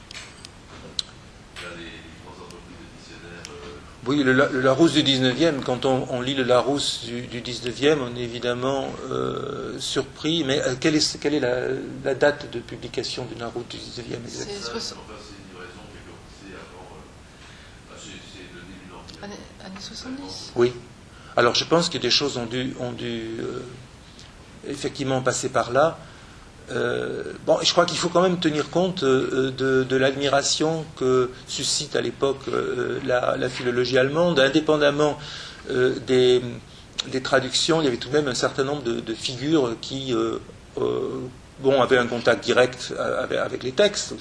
Là, les grandes entreprises de dictionnaires. Oui, le Larousse du 19e, quand on lit le Larousse du 19e, on est évidemment surpris. Mais quelle est la date de publication du Larousse du 19e exactement? C'est une livraison qui a commencé avant. C'est le début de l'Empire. Années 70. Oui. Alors je pense que des choses ont dû effectivement passer par là. Je crois qu'il faut quand même tenir compte de l'admiration que suscite à l'époque la philologie allemande, indépendamment des traductions. Il y avait tout de même un certain nombre de figures qui avaient un contact direct avec les textes.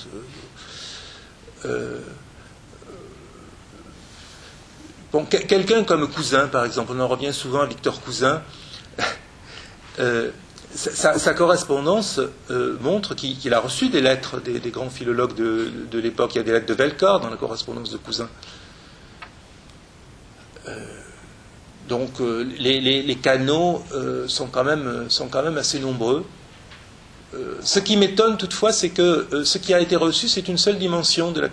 Quelqu'un comme Cousin, par exemple, on en revient souvent à Victor Cousin. Sa correspondance montre qu'il a reçu des lettres des grands philologues de l'époque. Il y a des lettres de Velkor dans la correspondance de Cousin. Donc les canaux sont quand même assez nombreux. Ce qui m'étonne toutefois, c'est que ce qui a été reçu, c'est une seule dimension de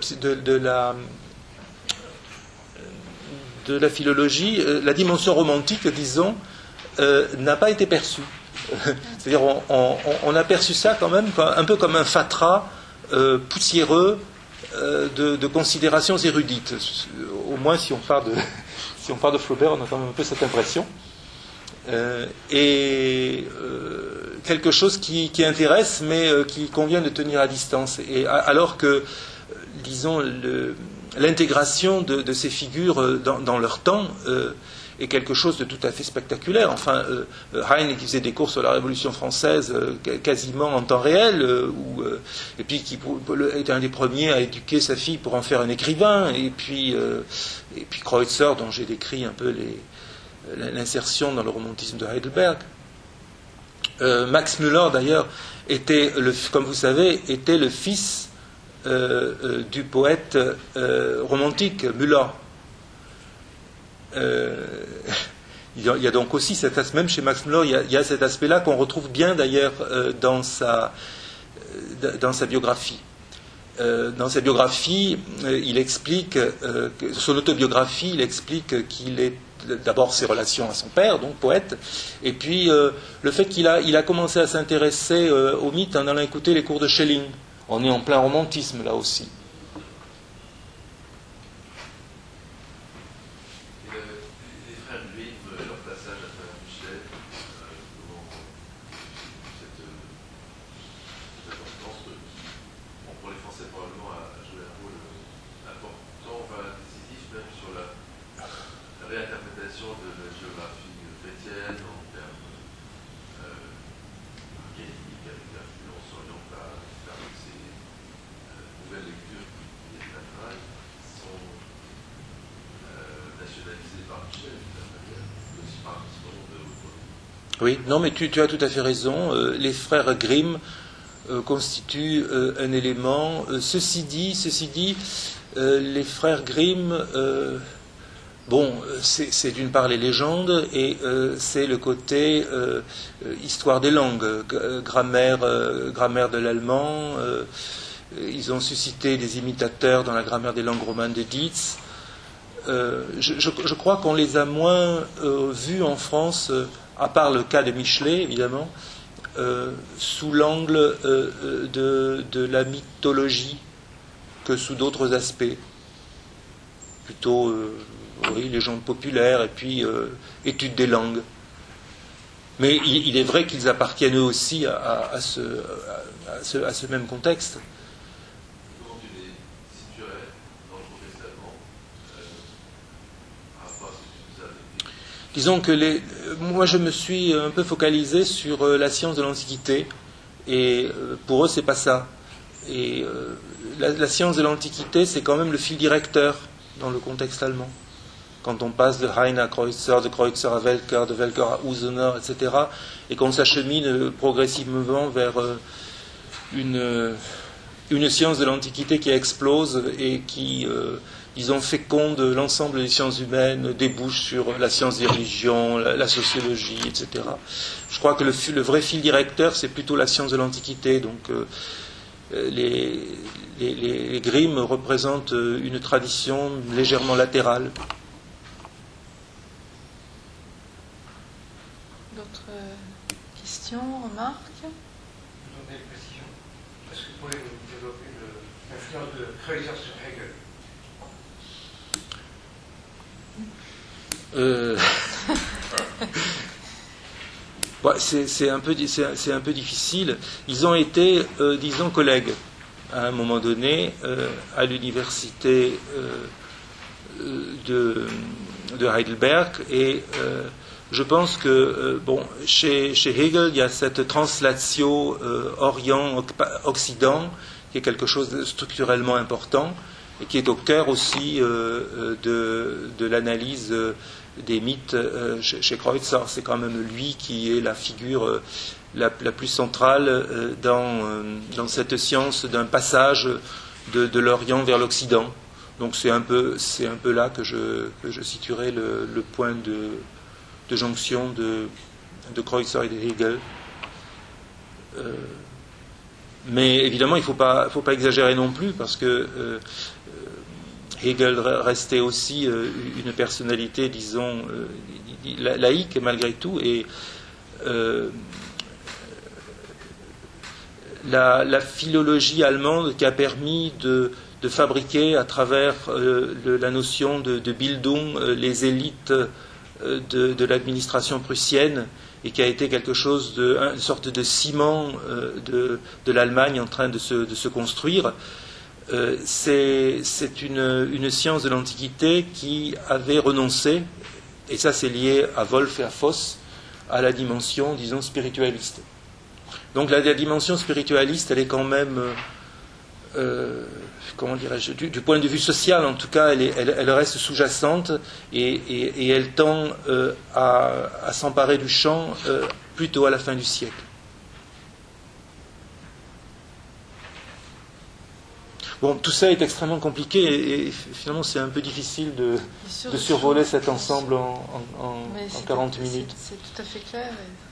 la philologie. La dimension romantique, disons, n'a pas été perçue. C'est-à-dire on a perçu ça quand même un peu comme un fatras poussiéreux de considérations érudites. Au moins si on part de Flaubert, on a quand même un peu cette impression. Quelque chose qui intéresse, mais qui convient de tenir à distance. Et alors que, disons, l'intégration de ces figures dans leur temps est quelque chose de tout à fait spectaculaire. Enfin, Heine, qui faisait des cours sur la Révolution française quasiment en temps réel, et puis qui était un des premiers à éduquer sa fille pour en faire un écrivain, et puis Kreutzer, dont j'ai décrit un peu l'insertion dans le romantisme de Heidelberg. Max Müller, d'ailleurs, comme vous savez, était le fils du poète romantique Müller. Il y a donc aussi cet aspect, même chez Max Müller, il y a cet aspect-là qu'on retrouve bien d'ailleurs dans sa biographie. Dans sa biographie, il explique, son autobiographie, il explique qu'il est d'abord ses relations à son père, donc poète, et puis le fait qu'il a commencé à s'intéresser au mythe en allant écouter les cours de Schelling. On est en plein romantisme là aussi. Oui, non, mais tu as tout à fait raison. Les frères Grimm constitue un élément. Ceci dit, les frères Grimm, c'est d'une part les légendes et c'est le côté histoire des langues, grammaire de l'allemand. Ils ont suscité des imitateurs dans la grammaire des langues romanes de Dietz. Je crois qu'on les a moins vus en France, à part le cas de Michelet, évidemment, sous l'angle de la mythologie que sous d'autres aspects. Plutôt, légendes populaires et puis études des langues. Mais il est vrai qu'ils appartiennent eux aussi à ce même contexte. Comment tu les situerais dans le Protestant par rapport à ce que tu nous as décrit? Disons que moi je me suis un peu focalisé sur la science de l'Antiquité, et pour eux c'est pas ça. Et la science de l'Antiquité c'est quand même le fil directeur dans le contexte allemand. Quand on passe de Heine à Kreutzer, de Kreutzer à Welcker, de Welcker à Usener, etc., et qu'on s'achemine progressivement vers une science de l'Antiquité qui explose et qui, disons, féconde l'ensemble des sciences humaines, débouche sur la science des religions, la sociologie, etc. Je crois que le vrai fil directeur, c'est plutôt la science de l'Antiquité. Donc, les Grimm représentent une tradition légèrement latérale. D'autres questions, remarques? Je vous donner une précision. Est-ce que vous pourriez vous développer l'influence de Kreutzer sur Hegel? C'est un peu difficile. Ils ont été, disons, collègues à un moment donné à l'université de Heidelberg, et je pense que chez Hegel il y a cette translatio Orient-Occident qui est quelque chose de structurellement important et qui est au cœur aussi de l'analyse des mythes chez Kreutzer. C'est quand même lui qui est la figure la plus centrale dans cette science d'un passage de l'Orient vers l'Occident. Donc c'est un peu là que je situerai le point de jonction de Kreutzer et de Hegel. Mais évidemment, il ne faut pas exagérer non plus, parce que Hegel restait aussi une personnalité, disons, laïque malgré tout, et la philologie allemande qui a permis de fabriquer à travers la notion de Bildung les élites de l'administration prussienne, et qui a été quelque chose une sorte de ciment de l'Allemagne en train de se construire. C'est une science de l'Antiquité qui avait renoncé, et ça c'est lié à Wolff et à Voss, à la dimension, disons, spiritualiste. Donc la dimension spiritualiste, elle est quand même, comment dirais-je, du point de vue social en tout cas, elle reste sous-jacente, et elle tend à s'emparer du champ plutôt à la fin du siècle. Bon, tout ça est extrêmement compliqué, et finalement c'est un peu difficile de survoler cet ensemble en 40 minutes. C'est tout à fait clair.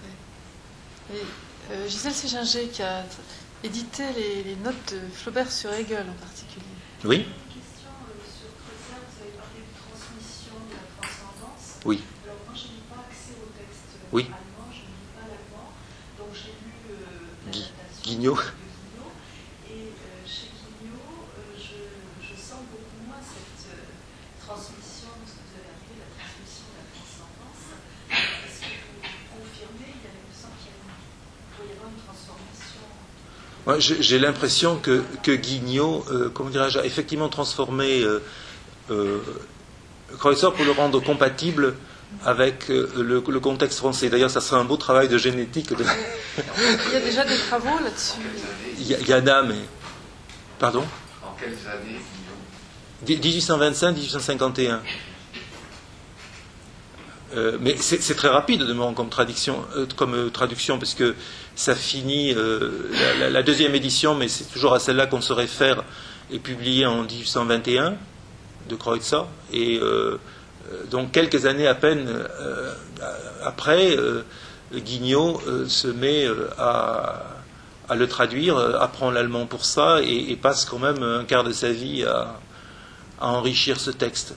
Gisèle Séginger qui a édité les notes de Flaubert sur Hegel en particulier. Oui. Une question sur Kreutzer, vous avez parlé de transmission de la transcendance. Oui. Alors moi je n'ai pas accès au texte Oui. allemand, je ne lis pas l'allemand, donc j'ai lu l'adaptation Guignot. de Guignot, et chez Guignot je sens beaucoup moins cette transmission, ce que vous avez appelé la transmission de la transcendance. Est-ce que vous confirmez? Il me semble qu'il pourrait y avoir une transformation. Moi, j'ai l'impression que Guignot, comment dirais-je, a effectivement transformé Kreutzer pour le rendre compatible avec le contexte français. D'ailleurs, ça serait un beau travail de génétique. Il y a déjà des travaux là-dessus. Il y en a, mais... Pardon? En quelles années, Guillaume? 1825-1851. Mais c'est très rapide de demeurant comme traduction, parce que ça finit, la deuxième édition, mais c'est toujours à celle-là qu'on se réfère, est publiée en 1821 de Kreutzer, et donc quelques années à peine après, Guignot se met à le traduire, apprend l'allemand pour ça, et passe quand même un quart de sa vie à enrichir ce texte.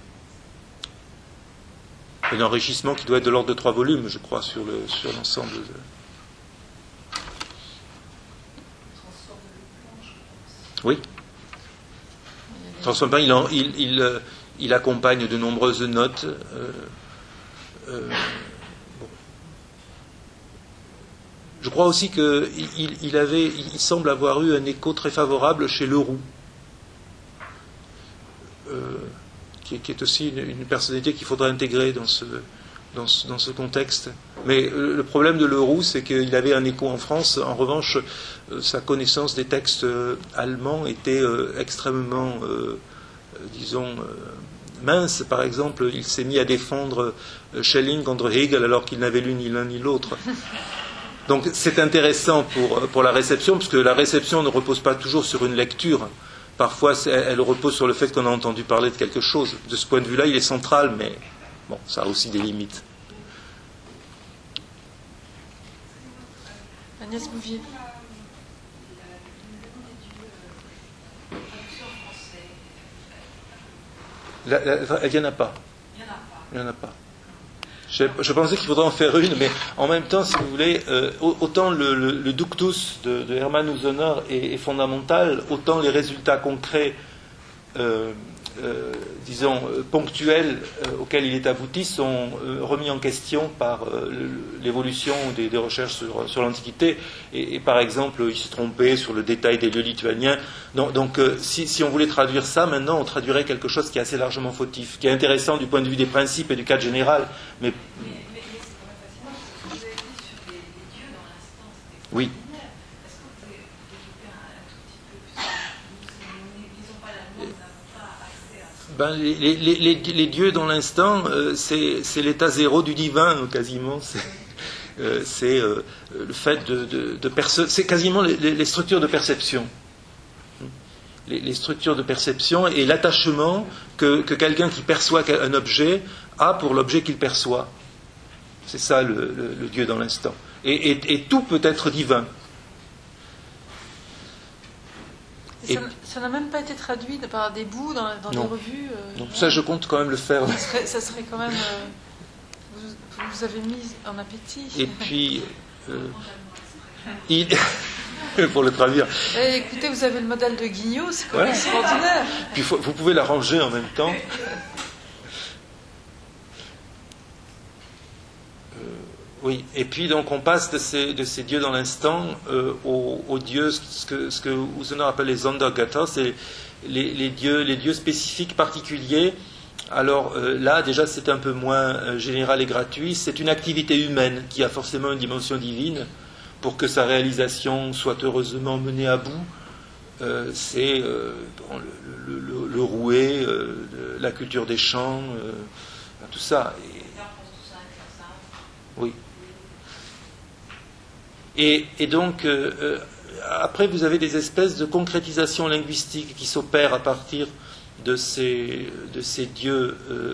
Un enrichissement qui doit être de l'ordre de 3 volumes, je crois, sur l'ensemble. Oui. Transforme pas, il accompagne de nombreuses notes. Bon. Je crois aussi qu'il semble avoir eu un écho très favorable chez Leroux, qui est aussi une personnalité qu'il faudra intégrer dans ce contexte. Mais le problème de Leroux, c'est qu'il avait un écho en France. En revanche, sa connaissance des textes allemands était extrêmement, mince. Par exemple, il s'est mis à défendre Schelling contre Hegel alors qu'il n'avait lu ni l'un ni l'autre. Donc c'est intéressant pour la réception, parce que la réception ne repose pas toujours sur une lecture. Parfois, elle repose sur le fait qu'on a entendu parler de quelque chose. De ce point de vue-là, il est central, mais bon, ça a aussi des limites. Agnès Bouvier. Il n'y en a pas. Il n'y en a pas. Je pensais qu'il faudrait en faire une, mais en même temps, si vous voulez, autant le ductus de Hermann Usener est fondamental, autant les résultats concrets, ponctuels auxquels il est abouti sont remis en question par l'évolution des recherches sur l'Antiquité. Et par exemple, il se trompait sur le détail des lieux lituaniens. Donc si on voulait traduire ça, maintenant, on traduirait quelque chose qui est assez largement fautif, qui est intéressant du point de vue des principes et du cadre général. Mais c'est quand même fascinant, parce que vous avez dit sur les dieux dans l'instant, c'était oui. Est-ce que vous pouvez développer un tout petit peu plus? Nous n'utilisons pas l'allemand, nous n'avons pas accès à ça. Les dieux dans l'instant, c'est l'état zéro du divin, quasiment. C'est le fait c'est quasiment les structures de perception. Les structures de perception et l'attachement que quelqu'un qui perçoit un objet a pour l'objet qu'il perçoit. C'est ça le Dieu dans l'instant. Et tout peut être divin. Ça n'a même pas été traduit par des bouts dans des revues. Donc ça, je compte quand même le faire. Ça serait quand même. Vous avez mis en appétit. Et puis, pour le traduire. Écoutez, vous avez le modèle de Guignot, c'est quand même extraordinaire. Puis vous pouvez l'arranger en même temps. Oui, et puis donc on passe de ces dieux dans l'instant aux dieux, ce que Usener appelle les Sondergötter, c'est les dieux spécifiques, particuliers. Alors là, déjà, c'est un peu moins général et gratuit. C'est une activité humaine qui a forcément une dimension divine pour que sa réalisation soit heureusement menée à bout. C'est le rouet, la culture des champs, tout ça. Oui. Et donc, après, vous avez des espèces de concrétisation linguistique qui s'opèrent à partir de ces dieux,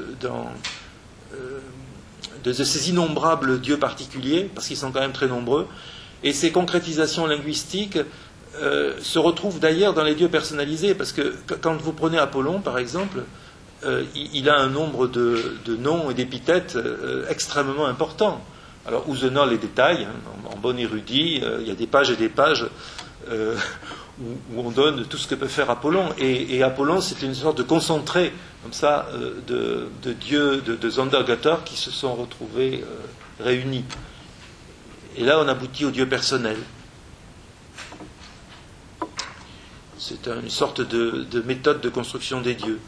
de ces innombrables dieux particuliers, parce qu'ils sont quand même très nombreux. Et ces concrétisations linguistiques se retrouvent d'ailleurs dans les dieux personnalisés, parce que quand vous prenez Apollon, par exemple, il a un nombre de noms et d'épithètes extrêmement important. Alors, Usener les détaille, en bon érudit, il y a des pages et des pages où on donne tout ce que peut faire Apollon. Et Apollon, c'est une sorte de concentré, comme ça, de dieux, de Sondergötter qui se sont retrouvés réunis. Et là, on aboutit au dieu personnel. C'est une sorte de méthode de construction des dieux.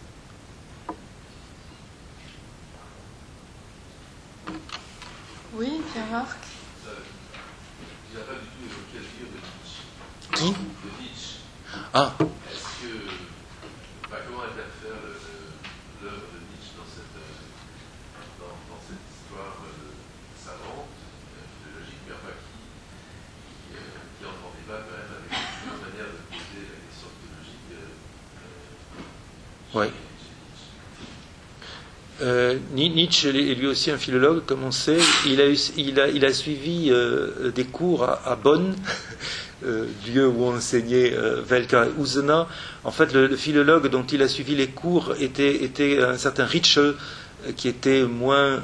Oui, Pierre-Marc. Il n'a pas du tout évoqué le livre de Nietzsche. Qui ? De Nietzsche. Ah. Est-ce que. Comment interfère l'œuvre de Nietzsche dans cette Nietzsche est lui aussi un philologue, comme on sait. Il a suivi des cours à Bonn, lieu où enseignait Welcker et Usener. En fait, le philologue dont il a suivi les cours était un certain Ritschl, qui était moins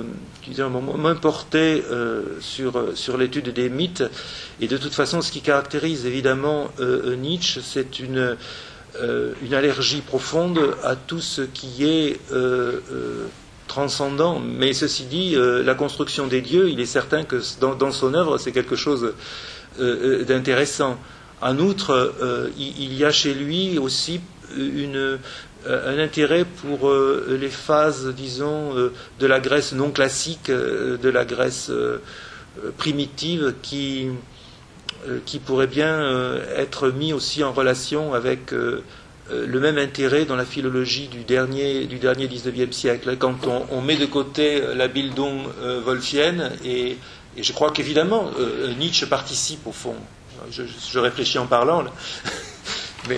porté sur l'étude des mythes. Et de toute façon, ce qui caractérise évidemment Nietzsche, c'est une allergie profonde à tout ce qui est transcendant. Mais ceci dit, la construction des dieux, il est certain que dans son œuvre, c'est quelque chose d'intéressant. En outre, il y a chez lui aussi un intérêt pour les phases, disons, de la Grèce non classique, de la Grèce primitive, qui pourrait bien être mis aussi en relation avec le même intérêt dans la philologie du dernier 19e siècle. Quand on met de côté la Bildung wolffienne, et je crois qu'évidemment Nietzsche participe au fond. Je réfléchis en parlant là. Mais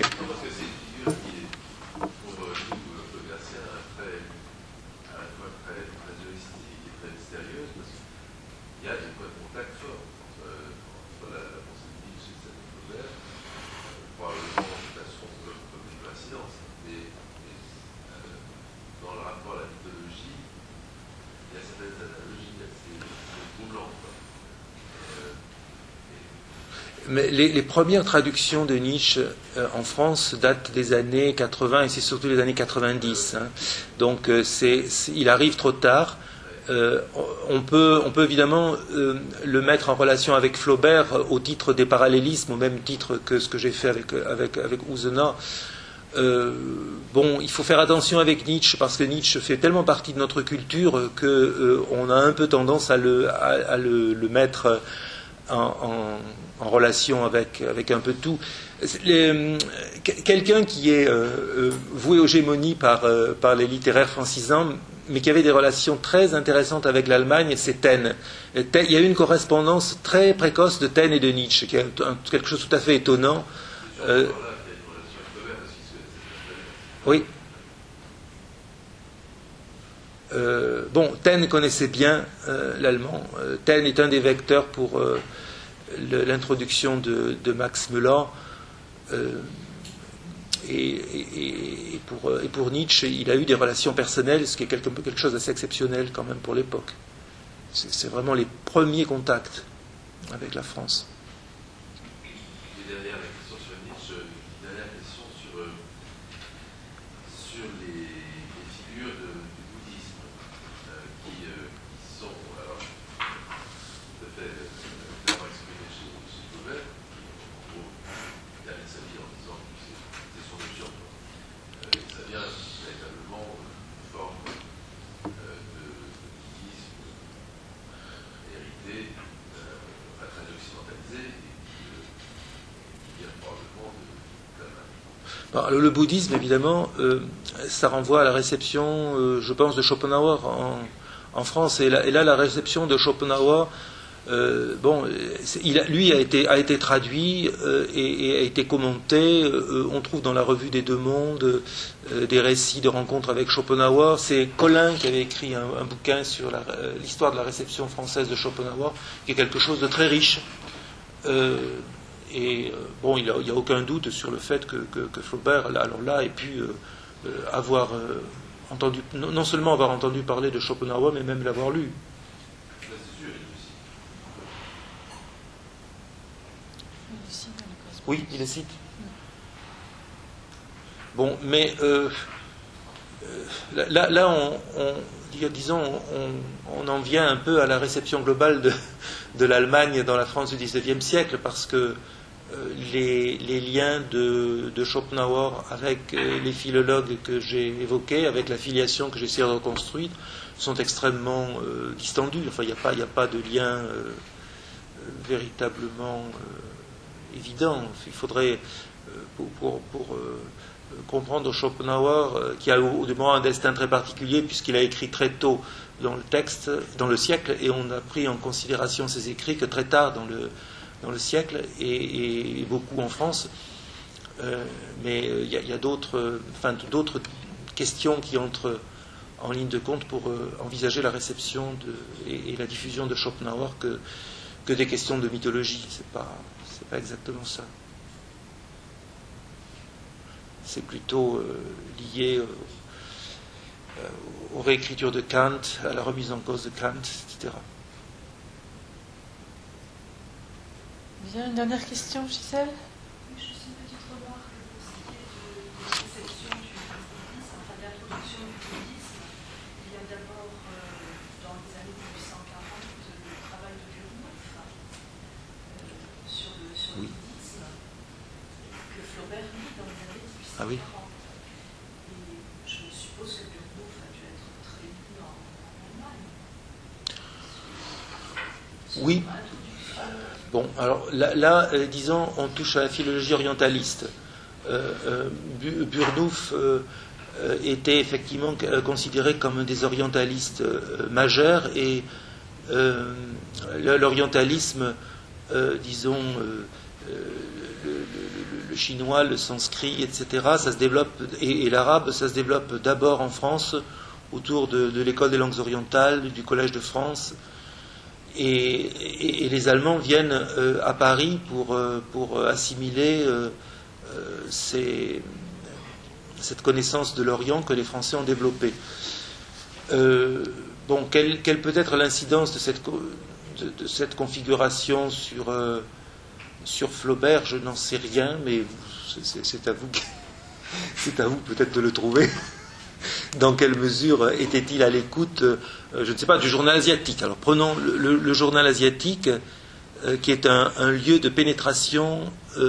mais les premières traductions de Nietzsche en France datent des années 80 et c'est surtout les années 90. Hein. Donc il arrive trop tard. On peut évidemment le mettre en relation avec Flaubert au titre des parallélismes, au même titre que ce que j'ai fait avec Usener. Il faut faire attention avec Nietzsche parce que Nietzsche fait tellement partie de notre culture qu'on a un peu tendance à le mettre en relation avec un peu tout. Quelqu'un qui est voué aux gémonies par les littéraires francisants, mais qui avait des relations très intéressantes avec l'Allemagne, c'est Taine. Il y a eu une correspondance très précoce de Taine et de Nietzsche, qui est quelque chose de tout à fait étonnant. Oui. Taine connaissait bien l'allemand. Taine est un des vecteurs pour l'introduction de Max Müller. Et pour Nietzsche, il a eu des relations personnelles, ce qui est quelque chose d'assez exceptionnel quand même pour l'époque. C'est vraiment les premiers contacts avec la France. Et derrière la question sur Nietzsche, une dernière question sur les figures du bouddhisme qui sont alors tout à fait clairement exprimées chez Flaubert, qui en gros termine sa vie en disant que c'est son option. Ça vient véritablement d'une forme de bouddhisme hérité, très occidentalisé, et qui vient probablement de l'Allemagne. Le bouddhisme, évidemment, ça renvoie à la réception, je pense, de Schopenhauer en France. Et là, la réception de Schopenhauer, lui a été traduit et a été commenté. On trouve dans la revue des Deux Mondes des récits de rencontres avec Schopenhauer. C'est Collin qui avait écrit un bouquin sur l'histoire de la réception française de Schopenhauer, qui est quelque chose de très riche. Il n'y a aucun doute sur le fait que Flaubert, alors là, ait pu avoir entendu, non seulement avoir entendu parler de Schopenhauer, mais même l'avoir lu. Oui, il le cite. Bon, mais là, on en vient un peu à la réception globale de l'Allemagne dans la France du XIXe siècle, parce que les liens de Schopenhauer avec les philologues que j'ai évoqués, avec la filiation que j'ai essayé de reconstruire, sont extrêmement distendus. Enfin, il n'y a pas de lien véritablement évident. Il faudrait, pour comprendre Schopenhauer, qui a au demeurant un destin très particulier, puisqu'il a écrit très tôt dans le siècle, et on a pris en considération ses écrits que très tard dans le siècle, et beaucoup en France. Mais il y a d'autres questions qui entrent en ligne de compte pour envisager la réception et la diffusion de Schopenhauer que des questions de mythologie. C'est pas exactement ça. C'est plutôt lié aux réécritures de Kant, à la remise en cause de Kant, etc. Bien, une dernière question, Gisèle? Oui, juste une petite remarque pour ce qui est de la réception du bouddhisme, enfin de l'introduction du bouddhisme. Il y a d'abord, dans les années 1840, le travail de Burnouf sur le Oui. bouddhisme, que Flaubert lit dans les années 1840. Ah oui. Et je suppose que Burnouf a dû être très lu en Allemagne. Oui. Bon, alors là, disons, on touche à la philologie orientaliste. Burnouf était effectivement considéré comme un des orientalistes majeurs, et l'orientalisme, disons, le chinois, le sanskrit, etc., ça se développe, et l'arabe, ça se développe d'abord en France, autour de l'école des langues orientales, du Collège de France. Et les Allemands viennent à Paris pour assimiler cette connaissance de l'Orient que les Français ont développée. Bon, quelle peut être l'incidence de cette configuration sur Flaubert? Je n'en sais rien, mais c'est à vous, c'est à vous peut-être de le trouver. Dans quelle mesure était-il à l'écoute, je ne sais pas, du journal asiatique? Alors prenons le journal asiatique, qui est un lieu de pénétration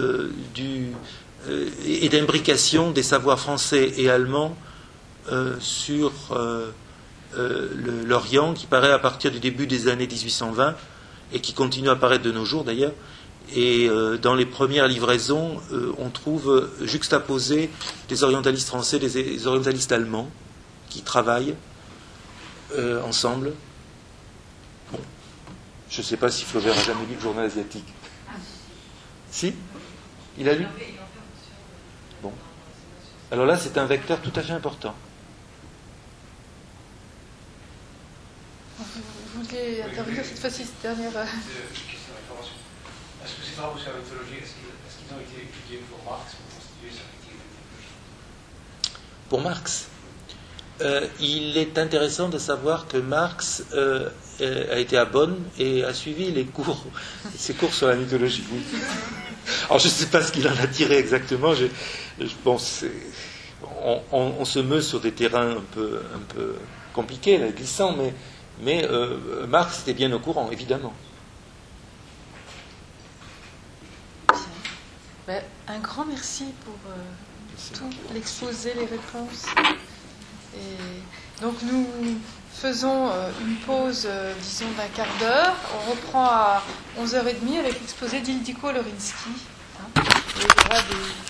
et d'imbrication des savoirs français et allemands sur l'Orient, qui paraît à partir du début des années 1820 et qui continue à paraître de nos jours d'ailleurs. Et dans les premières livraisons, on trouve juxtaposés des orientalistes français, des orientalistes allemands qui travaillent ensemble. Bon. Je ne sais pas si Flaubert n'a jamais lu le journal asiatique. Si? Il a lu? Bon. Alors là, c'est un vecteur tout à fait important. Vous vouliez intervenir cette fois-ci, cette dernière... Est-ce que ces travaux sur la mythologie, est-ce qu'ils ont été étudiés pour Marx pour constituer sa critique de Pour Marx, il est intéressant de savoir que Marx a été à Bonn et a suivi ses cours sur la mythologie. Oui. Alors je ne sais pas ce qu'il en a tiré exactement. On se meut sur des terrains un peu compliqués, là, glissants, mais Marx était bien au courant, évidemment. Ben, un grand merci pour tout l'exposé, les réponses. Et donc nous faisons une pause, disons, d'un quart d'heure. On reprend à 11h30 avec l'exposé d'Ildiko Lorinski. Il y aura des